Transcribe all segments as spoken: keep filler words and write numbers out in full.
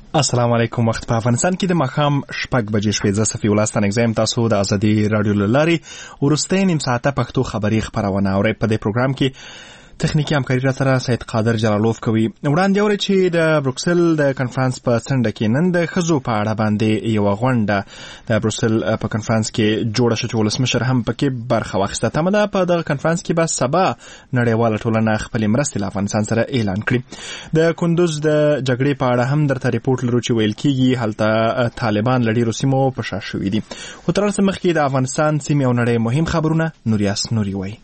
السلام علیکم. وخت په افغانستان کې د ماښام شپږ بجې شوې. زه صفي الله ستانکزی تاسو د ازادي رادیو له لارې وروستۍ نیم ساعته پښتو خبري خپرونه اورئ. په دې پروګرام کې تخنیکی همکاري را سره سید قادر جلالوف کوي. وړاندې اورئ چې د بروکسل د کنفرانس په څنډه کې نن د ښځو په اړه باندې یوه غونډه د بروکسل په کنفرانس کې جوړه شوه چې ولسمشر هم پکې برخه واخیسته. تمه ده په دغه کنفرانس کې به سبا نړیواله ټولنه خپلې مرستې له افغانستان سره اعلان کړي. د کندوز د جګړې په اړه هم درته ریپورټ لرو چې ویل کېږي هلته طالبان له ډېرو سیمو په شا شوي دي. خو تر اوسه مخکې د افغانستان سیمې او نړۍ مهم خبرونه نوریاس نوري وایي.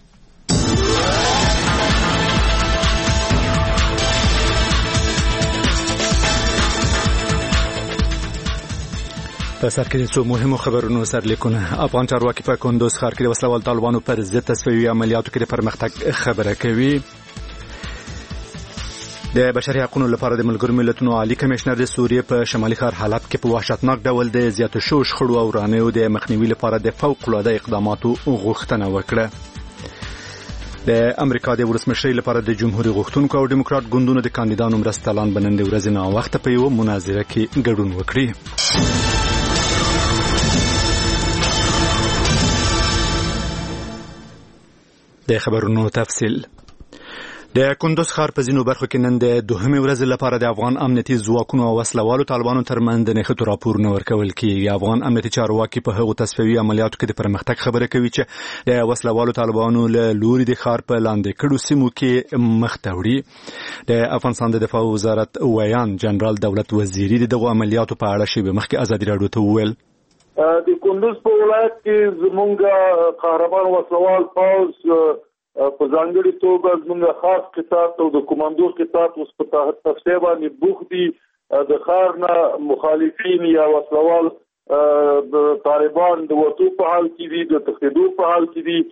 په سر کې څو مهمو خبرونو سرلیکونه. افغان چارواکي په کندوز ښار کې د وسلوال طالبانو پر ضد تصفیوي عملیاتو کې د پرمختګ خبره کوي. د بشري حقوقو لپاره د ملګرو ملتونو عالی کمشنر د سوریې په شمالي ښار حلب کې په وحشتناک ډول د زیاتو شوو شخړو او ورانیو د مخنیوي لپاره د فوق العاده اقداماتو غوښتنه وکړه. د امریکا د ولسمشرۍ لپاره د جمهوریت غوښتونکو او ډیموکرات ګوندونو د کاندیدانو مرستیالان به نن د ورځې ناوخته په یوه مناظره کې ګډون وکړي. د خبرونو تفصیل. د کندوز ښار په ځینو برخو کې نن د دوهمې ورځې لپاره د افغان امنیتي ځواکونو او وسلوالو طالبانو ترمنځ د نښتو راپورونه ورکول کېږي. افغان امنیتي چارواکي په هغو تصفیوي عملیاتو کې د پرمختګ خبره کوي چې د وسلوالو طالبانو له لوري د ښار په لاندې کړو سیمو کې مخ ته وړي. د افغانستان د دفاع وزارت ویان جنرال دولت وزیري د دغو عملیاتو په اړه شیبه مخکې ازادي راډیو ته وویل د کندوز په ولایت کې زمونږ قهرمان وسلوال پوځ په ځانګړي توګه زمونږ خاص قطاعت او د کمانډو قطاعت اوس په تفصیل باندې بوخت دي. د ښار نه مخالفین یا وسلوال طالبان د وټو په حال کې دي، د تښتېدو په حال کې دي.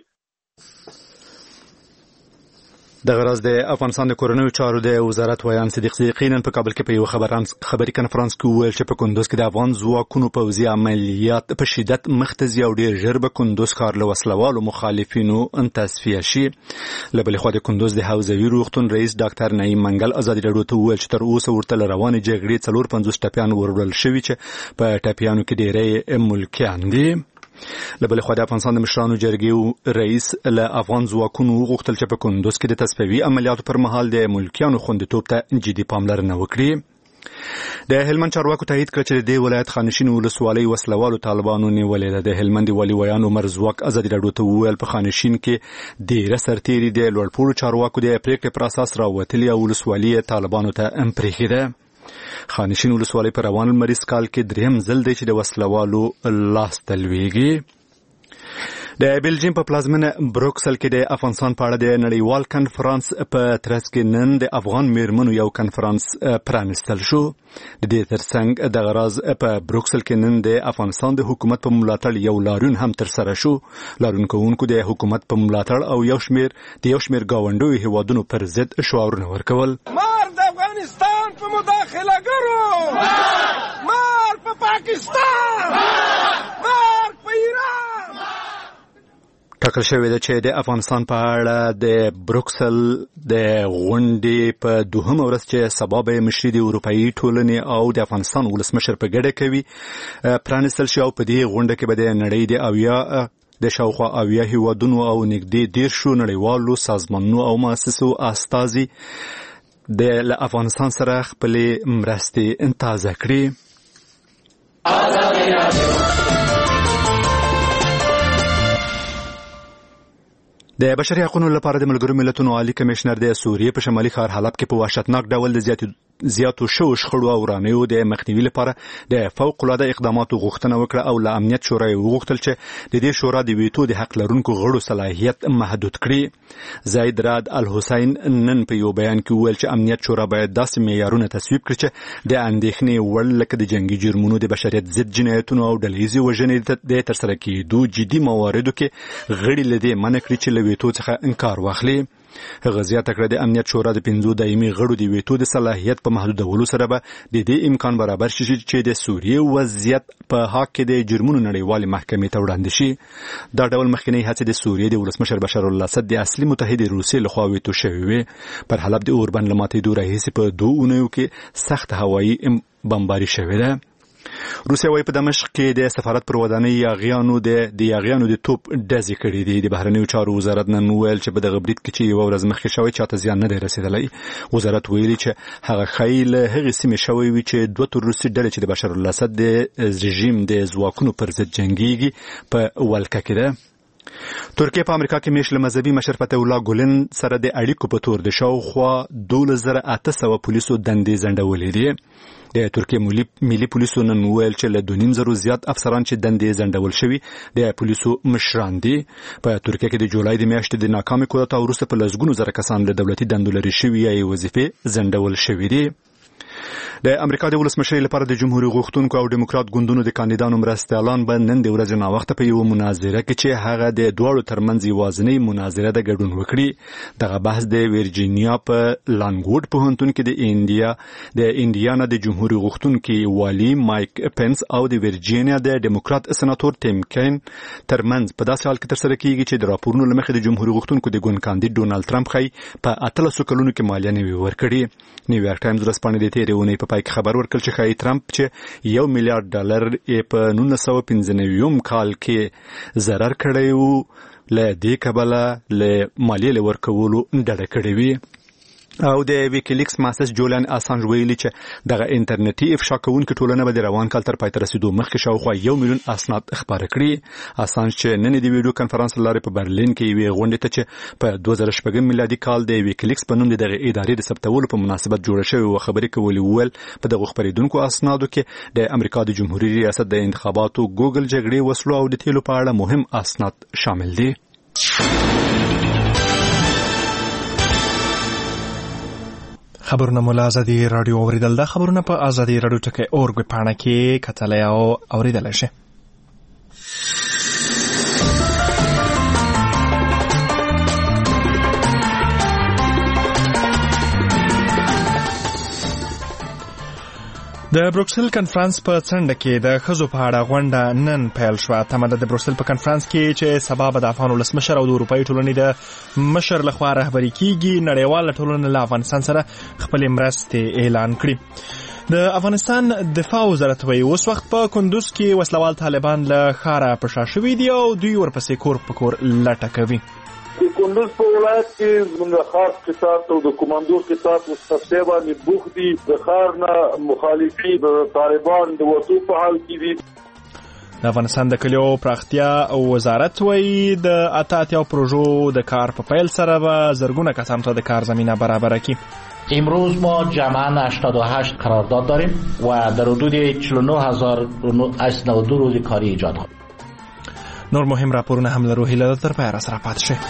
د غرض د افغانستان د کورنیو چارو د وزارت ویان صدیق صدیقی نن په کابل کې په یو خبري کنفرانس کې وویل چې په کندوز کې د افغان ځواکونو پوځي عملیات په شدت مختزي او ډېر ژر به کندوز ښار له وسلوالو مخالفینو تصفیه شي. له بلې خوا د کندوز د حوزوي روغتون رئیس ډاکټر نعیم منګل ازادي راډیو ته وویل چې تر اوسه ورته له روانې جګړې څلور پنځوس ټپیان وروړل شوي چې په ټپیانو کې ډېری ملکیان دي. له بلې خوا د افغانستان د مشرانو جرګې رئیس له افغان ځواکونو وغوښتل چې په کندوز کې د تصفیوي عملیاتو پر مهال د ملکیانو خوندیتوب ته جدي پاملرنه وکړي. د هلمند چارواکو تایید کړ چې د دې ولایت خانشین ولسوالۍ وسلوالو طالبانو نیولې ده. د هلمند والي ویان عمر زواک ازادي راډیو ته وویل په خانشین کې ډېره سرتېري د لوړپوړو چارواکو د پریکړې پر اساس راوتلي او ولسوالي طالبانو ته پرېښې ده. خانشین ولسوالۍ په روان لمریز کال کې دریم ځل دی چې د وسلوالو لاس ته لویږي. د بلجیم په پلازمینه بروکسل کې د افغانستان په اړه د نړیوال کنفرانس په ترڅ کې نن د افغان میرمنو یو کنفرانس پرانستل شو. د دې ترڅنګ د غرض په بروکسل کې نن د افغانستان د حکومت په ملاتړ یو لاریون هم ترسره شو. لاریون کوونکو د حکومت په ملاتړ او یو شمیر د یو شمیر گاونډیو هیوادونو پر ضد شعارونه ورکول. مار د افغانستان په مداخله ګرو، مار په پاکستان، مار په ایران. ټاکل شوې ده چې د افغانستان په اړه د بروکسل د غونډې په دوهمه ورځ چې سبا به مشري د اروپایي ټولنې او د افغانستان ولسمشر په ګډه کوي پرانستل شي او په دې غونډه کې به د نړۍ د اویا د شاوخوا اویا هیوادونو او نږدې دیرشو نړیوالو سازمانونو او مؤسسو استازي د افغانستان سره خپلې مرستې تازه کړي. د بشري حقوقو لپاره د ملګرو ملتونو عالی کمشنر د سوریې په شمالي ښار حلب کې په وحشتناک ډول د زیاتو زیاتو شوو شخړو او ورانیو د مخنیوي لپاره د فوق العاده اقداماتو غوښتنه وکړه او له امنیت شورا یې وغوښتل چې د دې شورا د ویتو د حق لرونکو غړو صلاحیت محدود کړي. زید راد الحسین نن په یو بیان کې وویل چې امنیت شورا باید داسې معیارونه تصویب کړي چې د اندېښنې وړ لکه د جنګي جرمونو، د بشریت ضد جنایتونو او ډلهییزې وژنې د ترسره کېدو جدي مواردو کې غړي له دې منع کړي چې له ویتو څخه انکار واخلي. هغه زیاته کړه د امنیت شورا د پنځو دایمي غړو د ویتو د صلاحیت په محدودولو سره به د دې امکان برابر شي چې د سوریې وضعیت په حق کې د جرمونو نړیوالې محکمې ته وړاندې شي. دا ډول مخکنی هڅې د سوریې د ولسمشر بشار الاسد د اصلي متحد روسیې لخوا ویتو شوې وې. پر حلب د اوربند له ماتېدو راهیسې په دوه اونیو کې سخت هوایي بمباري شوې ده. روسیا وايي په دمشق کې د سفارت پر ودانۍ یاغیانو د د یاغیانو د توپ ډزې کړې دي. د بهرنیو چارو وزارت نن وویل چې په دغه برید کې چې یوه ورځ مخکې شوی چاته زیان نه دی رسېدلی. وزارت ویلي چې هغه ښایي له هغې سیمې شوی وي چې دوه تور روسي ډلې چې د بشر الاسد د رژیم د ځواکونو پر ضد جنګیږي په ولکه کې ده. ترکیه په امریکا کې میشت له مذهبي مشر فتح الله ګولن سره د اړیکو په تور د شاوخوا دولس زره اته سوه پولیسو دندې ځنډولې دي. د ترکیه ملي پولیسو نن وویل چې له دوه نیم زرو زیات افسران چې دندې ځنډول شوي د پولیسو مشران دي. په ترکیه کې د جولای د میاشتې د ناکامې کودتا وروسته په لسګونو زره کسان له دولتي دندو لرې شوي یا یې وظیفې ځنډول شوي دي. د امریکا د ولسمشرۍ لپاره د جمهوریت غوښتونکو او دیموکرات ګوندونو د کاندیدانو مرستیالان به نن د ورځې ناوخته په یوه مناظره کې چې هغه د دواړو ترمنځ یوازینۍ مناظره ده ګډون وکړي. دغه بحث د ویرجینیا په لانګوډ پوهنتون کې د انډیا د انډیانا د جمهوریت غوښتونکي والي مایک پنس او د ویرجینیا د دیموکرات سناتور ټیم کین ترمنځ په داسې حال کې ترسره کیږي چې د راپورونو له مخې د جمهوریت غوښتونکو د ګوند کاندید ډونالد ټرمپ ښایي په اتلسو کلونو کې مالیه نه وي ورکړې. نیویارک ټایمز ورځپاڼې د تېرې اونۍ په پای کې خبر ورکړ چې ښایي ټرمپ چې یو میلیارډ ډالر یې په نولس سوه پنځه نوي کال کې ضرر کړی و له دې کبله له مالیې له ورکولو ډډه کړې وي. او د ویکیلیکس ماسس جولیان اسانج ویلي چې دغه انټرنیټي افشا کوونکې ټولنه به د روان کال تر پای ته رسېدو مخکې شاوخوا یو میلیون اسناد خپاره کړي. اسانج چې نن د ویډیو کنفرانس له لارې په برلین کې یوې غونډې ته چې په دوه زره شپږم میلادي کال د ویکیلیکس په نوم د دغه ادارې د ثبتولو په مناسبت جوړه شوې وه خبرې کولې وویل په دغو خپرېدونکو اسنادو کې د امریکا د جمهوري ریاست د انتخاباتو ګوګل جګړې وسلو او د تیلو په اړه مهم اسناد شامل دي. خبرونه مولا ازادي رادیو اوریدل. دا خبرونه په ازادي رادیو ټکی اورګ پاڼه کې کتلای او اوریدل شي. د بروکسل کنفرانس په څنډه کې د ښځو په اړه غونډه نن پیل شوه. تمه ده د بروکسل په کنفرانس کې چې سبا به د افغان ولسمشر او د اروپایي ټولنې د مشر لخوا رهبري کیږي نړیواله ټولنه له افغانستان سره خپلې مرستې اعلان کړي. د افغانستان دفاع وزارت وایي اوس وخت په کندوز کې وسلوال طالبان له ښاره په شا شوي دي او دوی ورپسې کور په کور لټه کوي. د کندوز په ولایت کې زموږ خاص قطاعت او د کمانډو قطاعت مستفسه باندې بوخ دي. د ښار نه مخالفي د طالبان د وټو په حال کې دي. د افغانستان د کلیو پراختیا وزارت وایي د اته اتیا پروژو د کار په پیل سره به زرګونه کسانو ته د کار زمینه برابره کړي. امروز ما جمعاً هشتاد و هشت قرارداد داریم و در حدود چهل و نه هزار و دو روز کاری ایجاد کنیم. نور مهم راپورونه هم لرو. هیله تر پایه را سره پاتې شئ.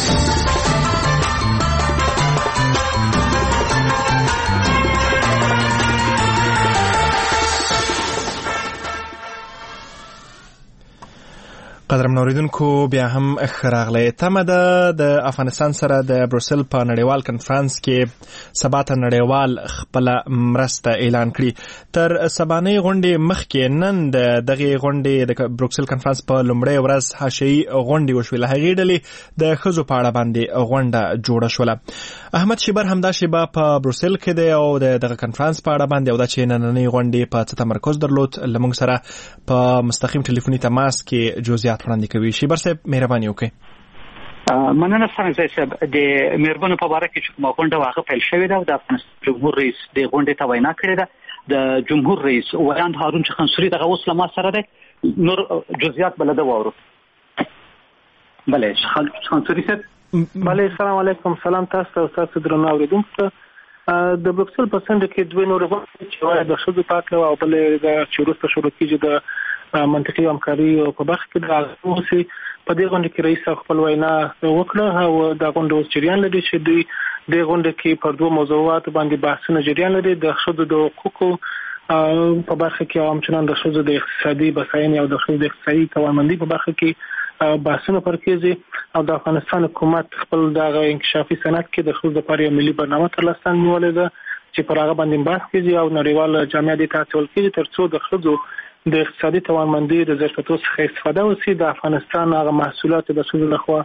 قدرمن اوریدونکو بیا هم ښه راغلی. تمه ده د افغانستان سره د بروسل په نړیوال کنفرانس کې سبا ته نړیوال خپله مرسته اعلان کړي. تر سبانۍ غونډې مخکې نن د دغې غونډې د بروکسل کنفرانس په لومړۍ ورځ حاشیهي غونډې وشوې. له هغې ډلې د ښځو په اړه باندې غونډه جوړه شوله. احمد شیبر همدا شیبه په بروسل کې دی او د دغه کنفرانس په اړه باندې او دا چې نننۍ غونډې په څه تمرکز درلود له موږ سره په مستقیم ټلیفوني تماس کې جزئیات وړاندې کوي. شیبر صاحب مهرباني وکړئ. مننه څنګه صاحب د مېرمنو په باره کې چې کومه غونډه واغه پیل شوې ده او د افغانستان جمهور رئیس د غونډې ته وینا کړې ده. د جمهور رئیس ویاند هارون چخنسوري دغه اوس له ما سره دی. نور جزئیات بل ده واورو. بله چخنسوري صاحب. بله السلام علیکم. سلام تاسو ته او تاسو درنو اوریدونکو ته. د بروکسل په څنډه کې دوه نور غونډې چې وایي د ښځو په اړه او بلې د چې وروسته شروع کېږي د منطقي همکاري په برخه کې د اوسې په دې غونډه کې رئیس خپل وینا وکړه او د غونډې اوس جریان لري چې دوی د غونډه کې پر دوه موضوعاتو باندې بحثونه جریان لري. د ښځو د حقوقو په برخه کې او همچنان د ښځو د اقتصادي بساینې او د ښځو د اقتصادي توانمندۍ په برخه کې بحثونه پر کېږي او د افغانستان حکومت خپل دغه انکشافي سند کې د ښځو لپاره یو ملي برنامه تر لاسه نیولې ده چې پر هغه باندې بحث کېږي او نړیواله جامعه دې ته هڅول کېږي تر څو د ښځو د اقتصادي توانمندۍ د ظرفیتونو څخه استفاده وشي. د افغانستان هغه محصولات د ښځو لخوا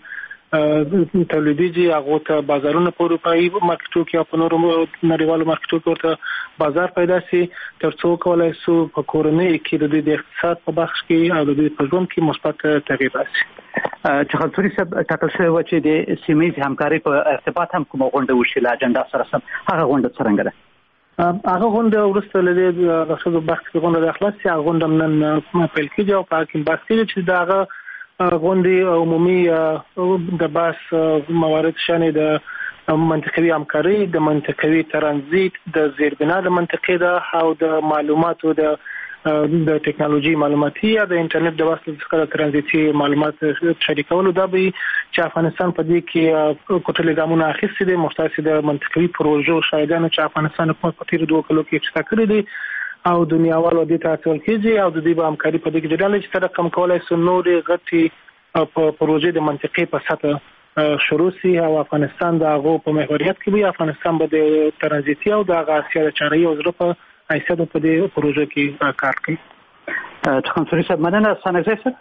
تولیديږي هغه ته بازارونه په اروپאי مارکیټو کې او په نورو نړیوالو مارکیټو کې ورته بازار پیدا شي ترڅو کولای شو په کورنۍ کې د اقتصاد په بخش کې او د پرځون کې مثبت تغییر راشي. چې خلصوري صاحب ټاکل شوی و چې د سیمې همکاري په ارتباط هم کومه غونډه وشي له اجنډا سره سم هغه غونډه څنګه ده؟ هغه غونډه ورسته لدې د شذو بخش کې غونډه اخلاص سي هغه غونډه نن پیل کیږي او په کې بحث کیږي چې داغه غونډه عمومي د باس موارد شانې د منطقوي همکاري د منطقوي ترانزیت د زیربنا د منطقې د او د معلوماتو د د ټکنالوژي معلوماتي یا د انټرنیټ د واسطه څخه د ترانزیتي معلومات شریکولو دا به چې افغانستان په دې کې کوټلې ګامونه اخیستي دي مختص د منطقوي پروژو شاهدانو چې افغانستان حکومت په تیر دوه کلو کې څه کړی دي او دنیاوالو دې ته اړتیا کیږي او د دې به همکاري په دې کې جوړول چې تر کم کولای سو نورې غټي په پروژې د منطقې په سطح شروع سي او افغانستان د هغه په محوریت کې به افغانستان به د ترانزیتي او د آسیا د چاري او ظرف ایسه په دې پروژه کې کار کوي. څنګه څه مننه سنګزه سره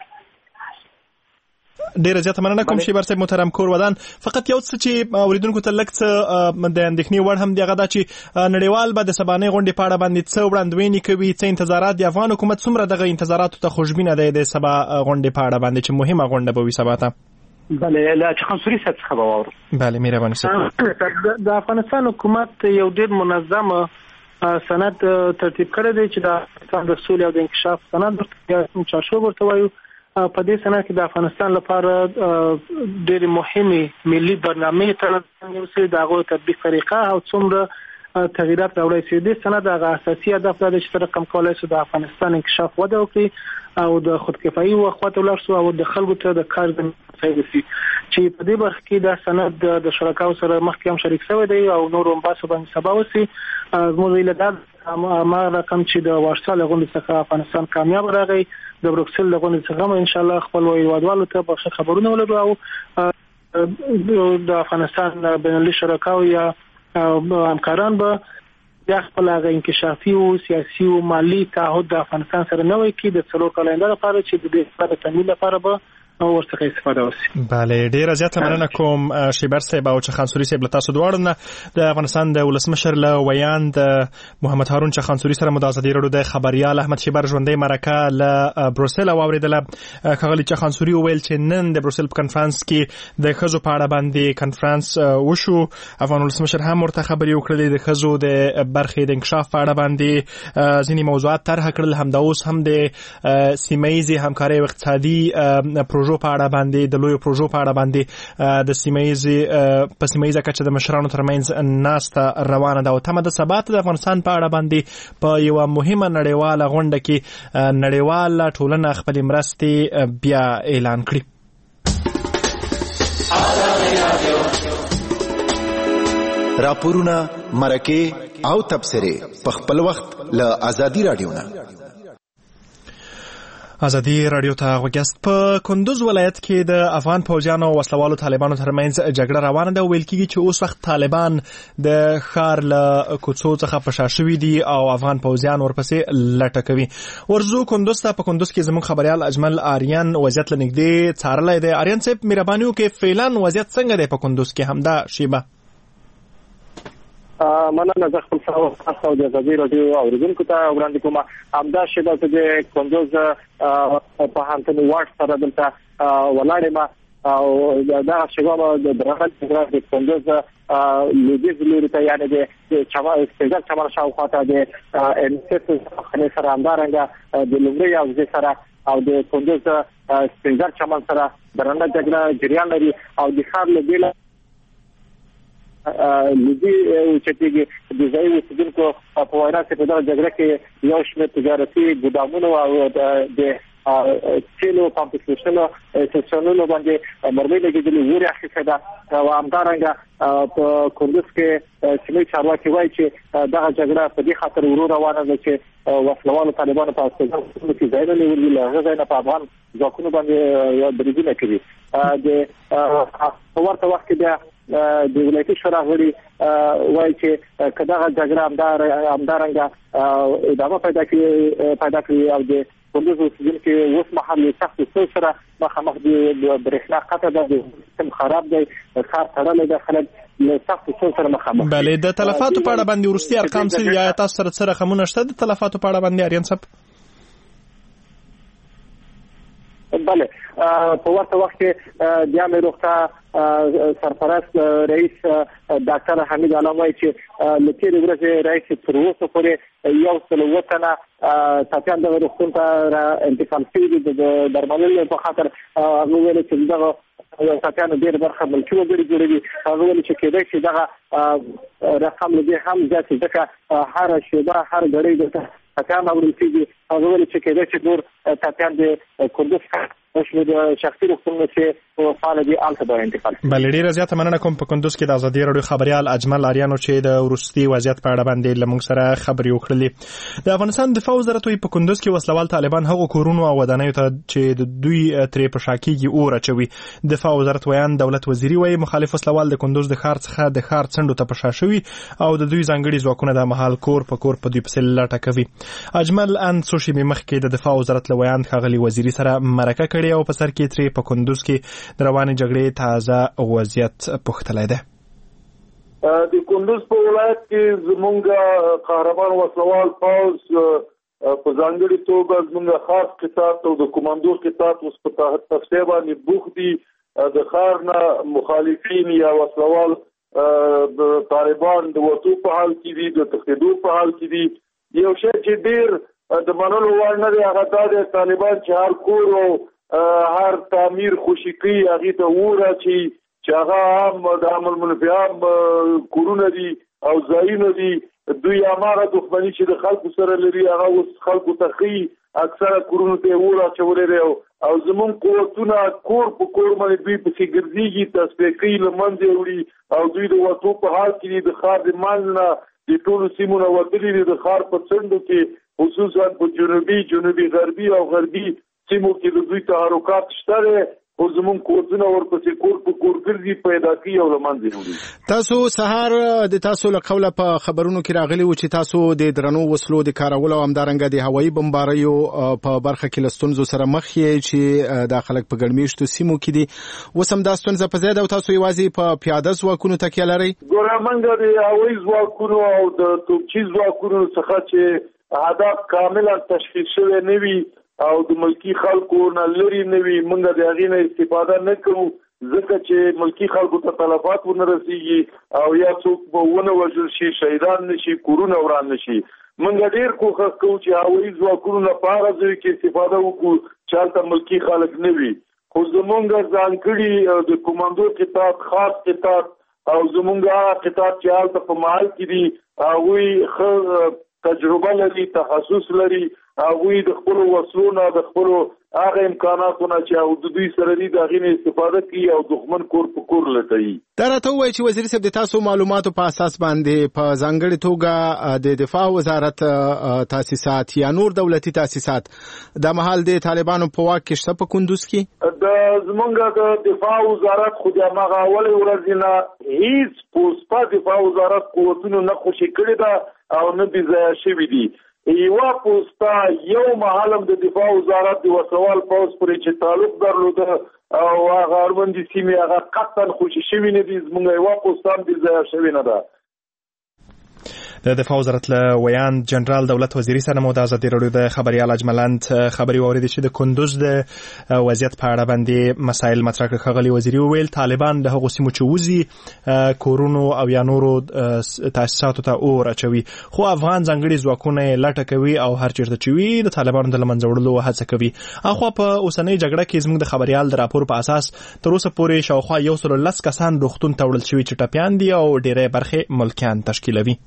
ډیره زیاته مننه کوم شي برسه محترم کور ودان فقط یو څه چې اوریدونکو ته لکه څه د اندېښنې وړ هم دی غدا چې نړیوال به د سبانې غونډې پاړه باندې څه وړاندوینې کوي څه انتظارات د افغان حکومت څومره دغه انتظاراتو ته خوشبینه ده د سبا غونډې پاړه باندې چې مهمه غونډه به وي سبا ته؟ بله لا چخنصوري صاحب څخه به واورو. بله مهرباني صاحب د افغانستان حکومت یو ډېر منظم سند ترتیب کړی دی چې د افغانستان د سولې او د انکشاف سند ورته چارچوب ورته وایو. په دې سند کې د افغانستان لپاره ډېر مهمه ملي برنامه ترڅنګ د هغه تطبیق طریقه او څومره تغییرات راوړي چې د سند د اساسي هدف د چې رقم کولای شي د افغانستان انکشاف وده وکړي او د خودکفایي او خپل ولرسو او د خلکو ته د کار د فایده سي چې په دې برخه کې د سند د شرکاو سره مخکې هم شریک شوی دی او نور هم باسو باندې سبا وسی موږ له دا ما رقم چې د واشتال غونډې څخه افغانستان کامیاب راغی د بروکسل غونډې څخه ان شاء الله خپل ویوادوالو ته به خبرونه ولرو او د افغانستان بینالمللي شرکاو یا همکاران به د خپل هغه انکشافي او سیاسي او مالی تعهد د افغانستان سره نوې کې د څلور کلندر لپاره چې د دې لپاره تمویل لپاره به او ورڅخه استفاده وشي. بله ډیره زیاته مننه کوم شیبر صاحب او چخانسوري صاحب له تاسو دواړو نه د افغانستان د ولسمشر له ویان د محمد هارون چخانسوري سره مو د ازادي راډیو د خبريال احمد شیبر ژوندۍ مرکه له بروسل او اوریدله کغلی چخانسوري ویل چې نن د بروسل په کنفرانس کې د خزو په اړه باندې کنفرانس وشو افغان ولسمشر هم ورته خبري وکړلې د خزو د برخې د انکشاف په اړه باندې ځینې موضوعات طرح کړل هم د اوس هم د سیمایي همکاري او اقتصادي پروژو په اړه باندې د لوی پروژو په اړه باندې د سیمایي په سیمایي کچه د مشرانو ترمنځ ناسته روانه ده او تمه د ثبات د افغانستان په اړه باندې په یو مهمه نړیواله غونډه کې نړیواله ټولنه خپل مرستې بیا اعلان کړي. راپورونه مرکه او تبصره په خپل وخت له ازادي رادیو نه. ازادي رادیو ته وګست. په کندوز ولایت کې د افغان پوځیانو او وسلوالو طالبانو ترمنځ جګړه روانه ده. ویل کېږي چې اوس وخت طالبان د ښار له کوڅو څخه په شا شوي دي او افغان پوځیان ورپسې لټه کوي. ورځو کندوز ته. په کندوز کې زموږ خبريال اجمل آریان وضعیت له نږدې څارلی دی. آریان صاحب مهرباني وکړئ فعلا وضعیت څنګه دی په کندوز کې همدا شیبه؟ مننه زه خپل تاسو د ازادي رادیو اوریدونکو ته وړاندې کوم. همدا شیبه چې د کندوز په هانتن واټ سره دلته ولاړم او دا شیبه د درغل د کندوز لویدیز لوري ته یعنی د چما استګر چمن شاوخوا ته د ام اس خنه سره همدارنګه د لومړی او د سره او د کندوز استګر چمن سره درنه جګړه جریان لري او د خار له بیل لدی چې د ځای اوسیدونکو په وینا کې په دغه جګړه کې یو شمېر تجارتي ګودامونه او د چیلو کمپیوټرونو سیسټمونو باندې مرمۍ لګېدلې ووري اخیسته ده او همدارنګه په کندوز کې سیمې چارواکي وایي چې دغه جګړه په دې خاطر ورو روانه ده چې وسلوالو طالبانو په استګر کې ځای نه نیولي له هغه ځای نه په افغان ځواکونو باندې یو بریدونه کوي. د ورته وخت کې د ولایتي شورا غړي وایي چې کداغه جګړه همدار همدارنګه ادامه پیدا کړي پیدا کړي او د کندوز اوسیدونکو اوس مهال یو سخت ستونزو سره مخامخ دي. د برېښنا قطع ده، د سیستم خراب دی، ښار تړلی دی، خلک له سخت ستونزو سره مخامخ. بله، د تلفاتو په اړه باندې وروستي ارقام څه دي؟ آیا تاسو سره څه رقمونه شته د تلفاتو په اړه باندې آریان صاحب؟ بله، په ورته وخت کې د عامه روغتیا سرپرست رئیس ډاکټر حمید علام وايي چې له تېرې ورځې راهیسې تر اوسه پورې یو سل اووه تنه ټپیان دغه روغتون ته انتقال شوي دي د درملنې په خاطر. هغه ویلي چې دغه ټپیانو ډېره برخه ملکي وګړي جوړوي. هغه ویلي چې کېدای شي دغه رقم له دې هم زیات شي، ځکه هره شېبه هر ګړۍ دلته ټپیان اورل کېږي. هغه ویلي چې کېدای شي نور ټپیان د کندوز د شخصي روغتونونو چې فعال دي هلته به انتقال شي. بله، ډېره زیاته مننه کوم په کندوز کې د ازادي راډیو خبریال اجمل آریانو چې د وروستي وضعیت په اړه باندې له موږ سره خبرې وکړلې. د افغانستان دفاع وزارت وایي په کندوز کې وسلوال طالبان هغو کورونو او ودانیو ته چې د دوی ترې په شا کېږي اور اچوي. دفاع وزارت ویان دولت وزیري وایي مخالف وسلوال د کندوز د ښار څخه د ښار څنډو ته په شا شوي او د دوی ځانګړي ځواکونه د مهال کور په کور په دوی پسې لټه کوي. اجمل ان څو شېبې مخکې د دفاع وزارت له ویان ښاغلي وزیري سره مرکه کړې او په سر کې ترې په کندوز کې د روانې جګړې تازه وضعیت پوښتلی دی. د کندوز په ولایت کې زمونږ قهرمان وسلوال پوځ په ځانګړې توګه زمونږ خاص قطاعت او د کمانډو قطاعت اوس په تفصیل باندې بوخت دي. د ښار نه مخالفین یا وسلوال د طالبان د وتو په حال کې دي، د تښتېدو په حال کې دي. یو شی چې ډېر د منلو وړ نه دی هغه دا دی طالبان چې هر کور او هر تعمیر خوشي کوي هغې ته اور اچوي چې هغه هم د عمل منفعام کورونه دي او ځایونه دي. دوی هماغه دښمني چې د خلکو سره لري هغه اوس خلکو ته ښیي. اکثره کورونو ته اور اچولی دی او زمونږ قوتونه کور په کور باندې دوی پسې ګرځېږي، تصفیه کوي، له منځه وړي او دوی د وتو په حال کې دي. د ښار د منځ نه د ټولو سیمو نه وتلي دي. د ښار په څنډو کې خصوصا په جنوبي جنوبي غربي او غربي سیمو کې د دوی تحرکات شته دی او زمونږ کورونه ورپسې کور په کور ګرځي، پیدا کوي او له منځه وړي. تاسو سهار د تاسو له قوله په خبرونو کې راغلي و چې تاسو د درنو وسلو د کارولو او همدارنګه د هوایي بمباریو په برخه کې له ستونزو سره مخ یې چې دا خلک په ګڼمېشتو سیمو کې دي. اوس هم دا ستونزه په ځای ده او تاسو یوازې په پیاده ځواکونو تکیه لرئ؟ ګوره موږ د هوایي ځواکونو او د توپچي ځواکونو څخه چې هدف کاملا تشخیص شوی نه وي او د ملکی خلکو نه لري نه وي، موږ د هغې نه استفاده نه کوو ځکه چې ملکی خلکو ته تلفات ونه رسېږي او یا څوک به ونه وژل شي، شهیدان نه شي، کورونه وران نه شي. موږ ډېر کوښښ کوو چې هوایي ځواکونو نه په هغه ځای کې استفاده وکړو چې هلته ملکی خلک نه وي. خو زمونږ ځانګړي د کمانډو قطاعت، خاص قطاعت او زمونږ هغه قطاعت چې هلته په محل کې دي هغوی ښه تجربه لري، تخصص لري. هغوی د خپلو وسلو نه د خپلو هغه امکاناتو نه چې د دوی سره دي د هغې نه استفاده کوي او دښمن کور په کور لټوي. دا راته ووایي چې وزیر صاحب د تاسو معلوماتو په اساس باندې په ځانګړې توګه د دفاع وزارت تاسیسات یا نور دولتي تاسیسات دا مهال د طالبانو په واک کې شته په کندوز کې؟ د زمونږ د دفاع وزارت خو د هماغه اولې ورځې نه هېڅ پوسټه دفاع وزارت قوتونو نه خوشي کړې ده او نه دي ضایع شوي دي. یوه پوسټه یو مهال هم د دفاع وزارت د وسوال پوځ پورې چې تعلق درلوده او هغه اړوندې سیمې هغه قطعا خوشي شوي نه دي. زموږ یوه پوسټه هم دې ضایع شوې نه ده. د دفاع وزارت له ویان جنرال دولت وزیري سره مو د ازادي راډیو د خبریال اجملند خبري واوریدې چې د کندوز د وضعیت په اړه باندې مسایل مطرح کړل. ښاغلي وزیري وویل طالبان د هغو سیمو چې وځي کورونو او یا نورو تاسیساتو ته اور اچوي، خو افغان ځانګړي ځواکونه یې لټه کوي او هر چېرته چې وي د طالبانو د له منځه وړلو هڅه کوي. اخوا په اوسنۍ جګړه کې زموږ د خبریال د راپور په اساس تر اوسه پورې شاوخوا یو سل لس کسان روغتون ته وړل شوي چې ټپیان دي او ډېری برخې ملکیان تشکیلوي.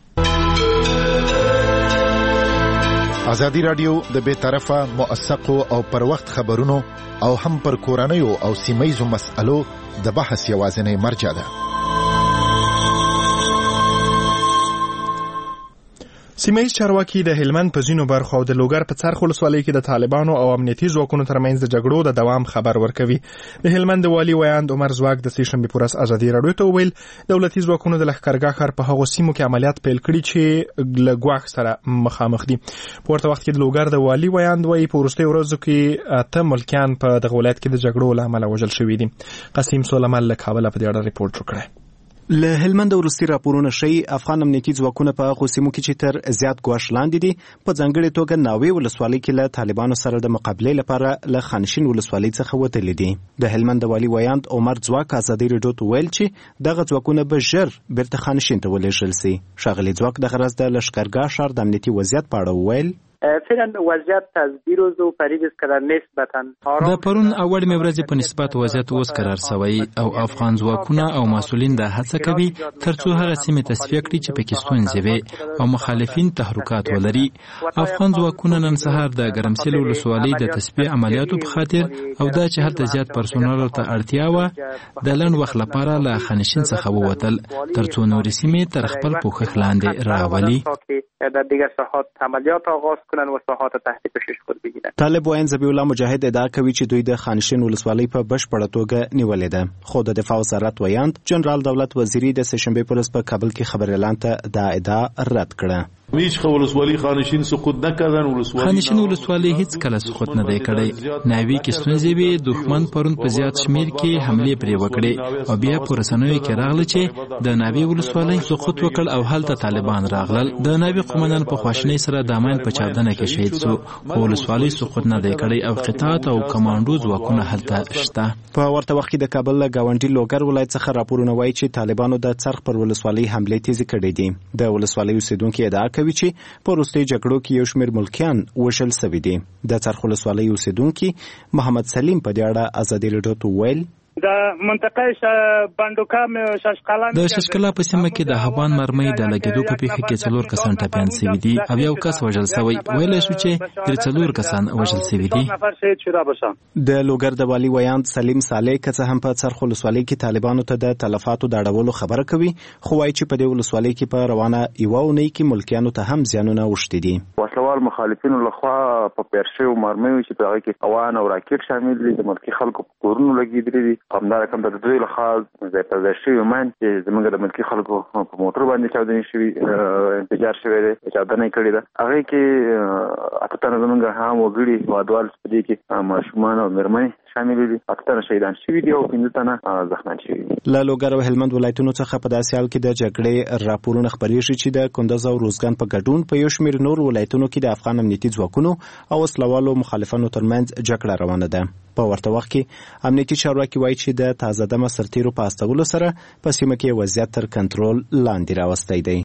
ازادي راډیو د بې طرفه موثقو او پر وخت خبرونو او هم پر کورنیو او سیمه‌یزو مسألو د بحث یوازینی مرجع ده. سیمه‌ایز چارواکي د هلمند په ځینو برخو او د لوګر په څرخ ولسوالۍ کې د طالبانو او امنیتي ځواکونو ترمنځ د جګړو د دوام خبر ورکوي. د هلمند والي ویاند عمر زواک د سې شنبې پر ورځ ازادي راډیو ته وویل دولتي ځواکونو د لښکرګاه ښار په هغو سیمو کې عملیات پیل کړي چې له ګواښ سره مخامخ دي. په ورته وخت کې د لوګر د والي ویاند وایي په وروستیو ورځو کې اته ملکیان په دغه ولایت کې د جګړو له امله وژل شوي دي. قاسم سلیمان له کابل په دې اړه ریپورت وکړی. له هلمند وروستي راپورونه ښیي افغان امنیتي ځواکونه په هغو سیمو کې چې تر زیات ګواښ لاندې دي په ځانګړې توګه ناوې ولسوالۍ کې له طالبانو سره د مقابلې لپاره له خانشین ولسوالۍ څخه وتلي دي. د هلمند والي ویاند عمر ځواک ازادي راډیو ته ویل چې دغه ځواکونه به ژر بیرته خانشین ته ولېږل سي. ښاغلي ځواک دغه ورځ د لښکرګاه ښار د امنیتي وضعیت په اړه وویل فعلا وضعیت از دیروز و پریز قرار نسبتا د پرون اول مې ورځې په نسبت وضعیت اوس قرار شوی او افغان ځواکونه او مسؤلین د هڅه کوي ترڅو هغه سیمه تصفیه کړي چې پکې ستونزې وي او مخالفین تحرکات ولري. افغان ځواکونه نن سهار د ګرمسیل ولسوالۍ د تصفیه عملیاتو په خاطر او دا چې هلته زیات پرسونل ته اړتیا و د لن وخت لپاره له خانشین څخه ووتل ترڅو نور سیمه تر خپل پوښښ لاندې راولي. در دیگر ساحات عملیات آغاز کنن و ساحات تحت کشش خود بگیرن. طالب وین ذبیح الله مجاهد ادعا کوي چې دوی د خانشین ولسوالۍ په بشپړه توګه نیولې ده. خو د دفاع وزارت ویاند جنرال دولت وزیری د سه شنبې پر ورځ په کابل کې خبر اعلان ته دا ادعا رد کړه. هیڅ ولسوالۍ خانشین سقوط نکردن. ولسوالۍ خانشین ولسوالۍ هیڅ کله سقوط نه دی کړی. ناوی کې ستونزې وي دښمن پرون په زیات شمیر کې حمله پرې وکړي او بیا په رسنیو کې راغله چې د ناوی ولسوالۍ سقوط وکړ او هلته طالبان راغلل. د ناوی قومندان په خواشنۍ سره د امن په چاودنه کې شهید شو. خو ولسوالۍ سقوط نه دی کړی او قطاعت او کمانډو ځواکونه هلته شته. په ورته وخت کې د کابل له گاونډي لوګر ولایت څخه راپورونه وایي چې طالبانو د څرخ پر ولسوالۍ حمله تیزی کړې دي. د ولسوالۍ اوسیدونکو ادعا کوي چې په وروستیو جګړو کې یو شمېر ملکیان وژل شوي دي. د څرخ ولسوالۍ اوسیدونکي محمد سلیم په دې اړه ازادي راډیو ته ویل د منطقه بندوکام ششقلا د ششقلا په سیمه کې د هوان مرمۍ د لګیدو په پیښه کې څلور کسان ټپیان شوي دي او یو کس وژل شوی. ویلی شو چې درې څلور کسان وژل شوي دي. د لوګر د والي ویاند سلیم صالح که څه هم په څرخ ولسوالۍ کې طالبانو ته د تلفاتو د اړولو خبره کوي خو وایي چې په دې ولسوالۍ کې په روانه یوه اونۍ کې ملکیانو ته هم زیانونه اوښتي دي. وسلوال مخالفینو لخوا په پېر شویو مرمیو چې په هغه کې هوان او راکټ شامل دي د ملکي خلکو په کورونو لګېدلي دي. همدارنګه کوم د دوی لخوا ځای پر ځای شوي من چې زموږ د ملکي خلکو په موټر باندې چاودنې شوي انفجار شوی دی چاودنه یې کړې ده. هغې کې اته تنه زموږ هم وګړي هېوادوال په دې کې ماشومان او مېرمنې شامل دي. اته تنه شهیدان شوي دي او پنځه تنه زخمیان شوي دي. له لوګر او هلمند ولایتونو څخه په داسې حال کې د جګړې راپورونه خپرېږي چې د کندز او روزګان په ګډون په یو شمېر نور ولایتونو کې د افغان امنیتي ځواکونو او وسلوالو مخالفانو ترمنځ جګړه روانه ده. په ورته وخت کې امنیتي چارواکي وایي چې د تازه دمه سرتیرو په استولو سره په سیمه کې وضعیت تر کنټرول لاندې راوستی دی.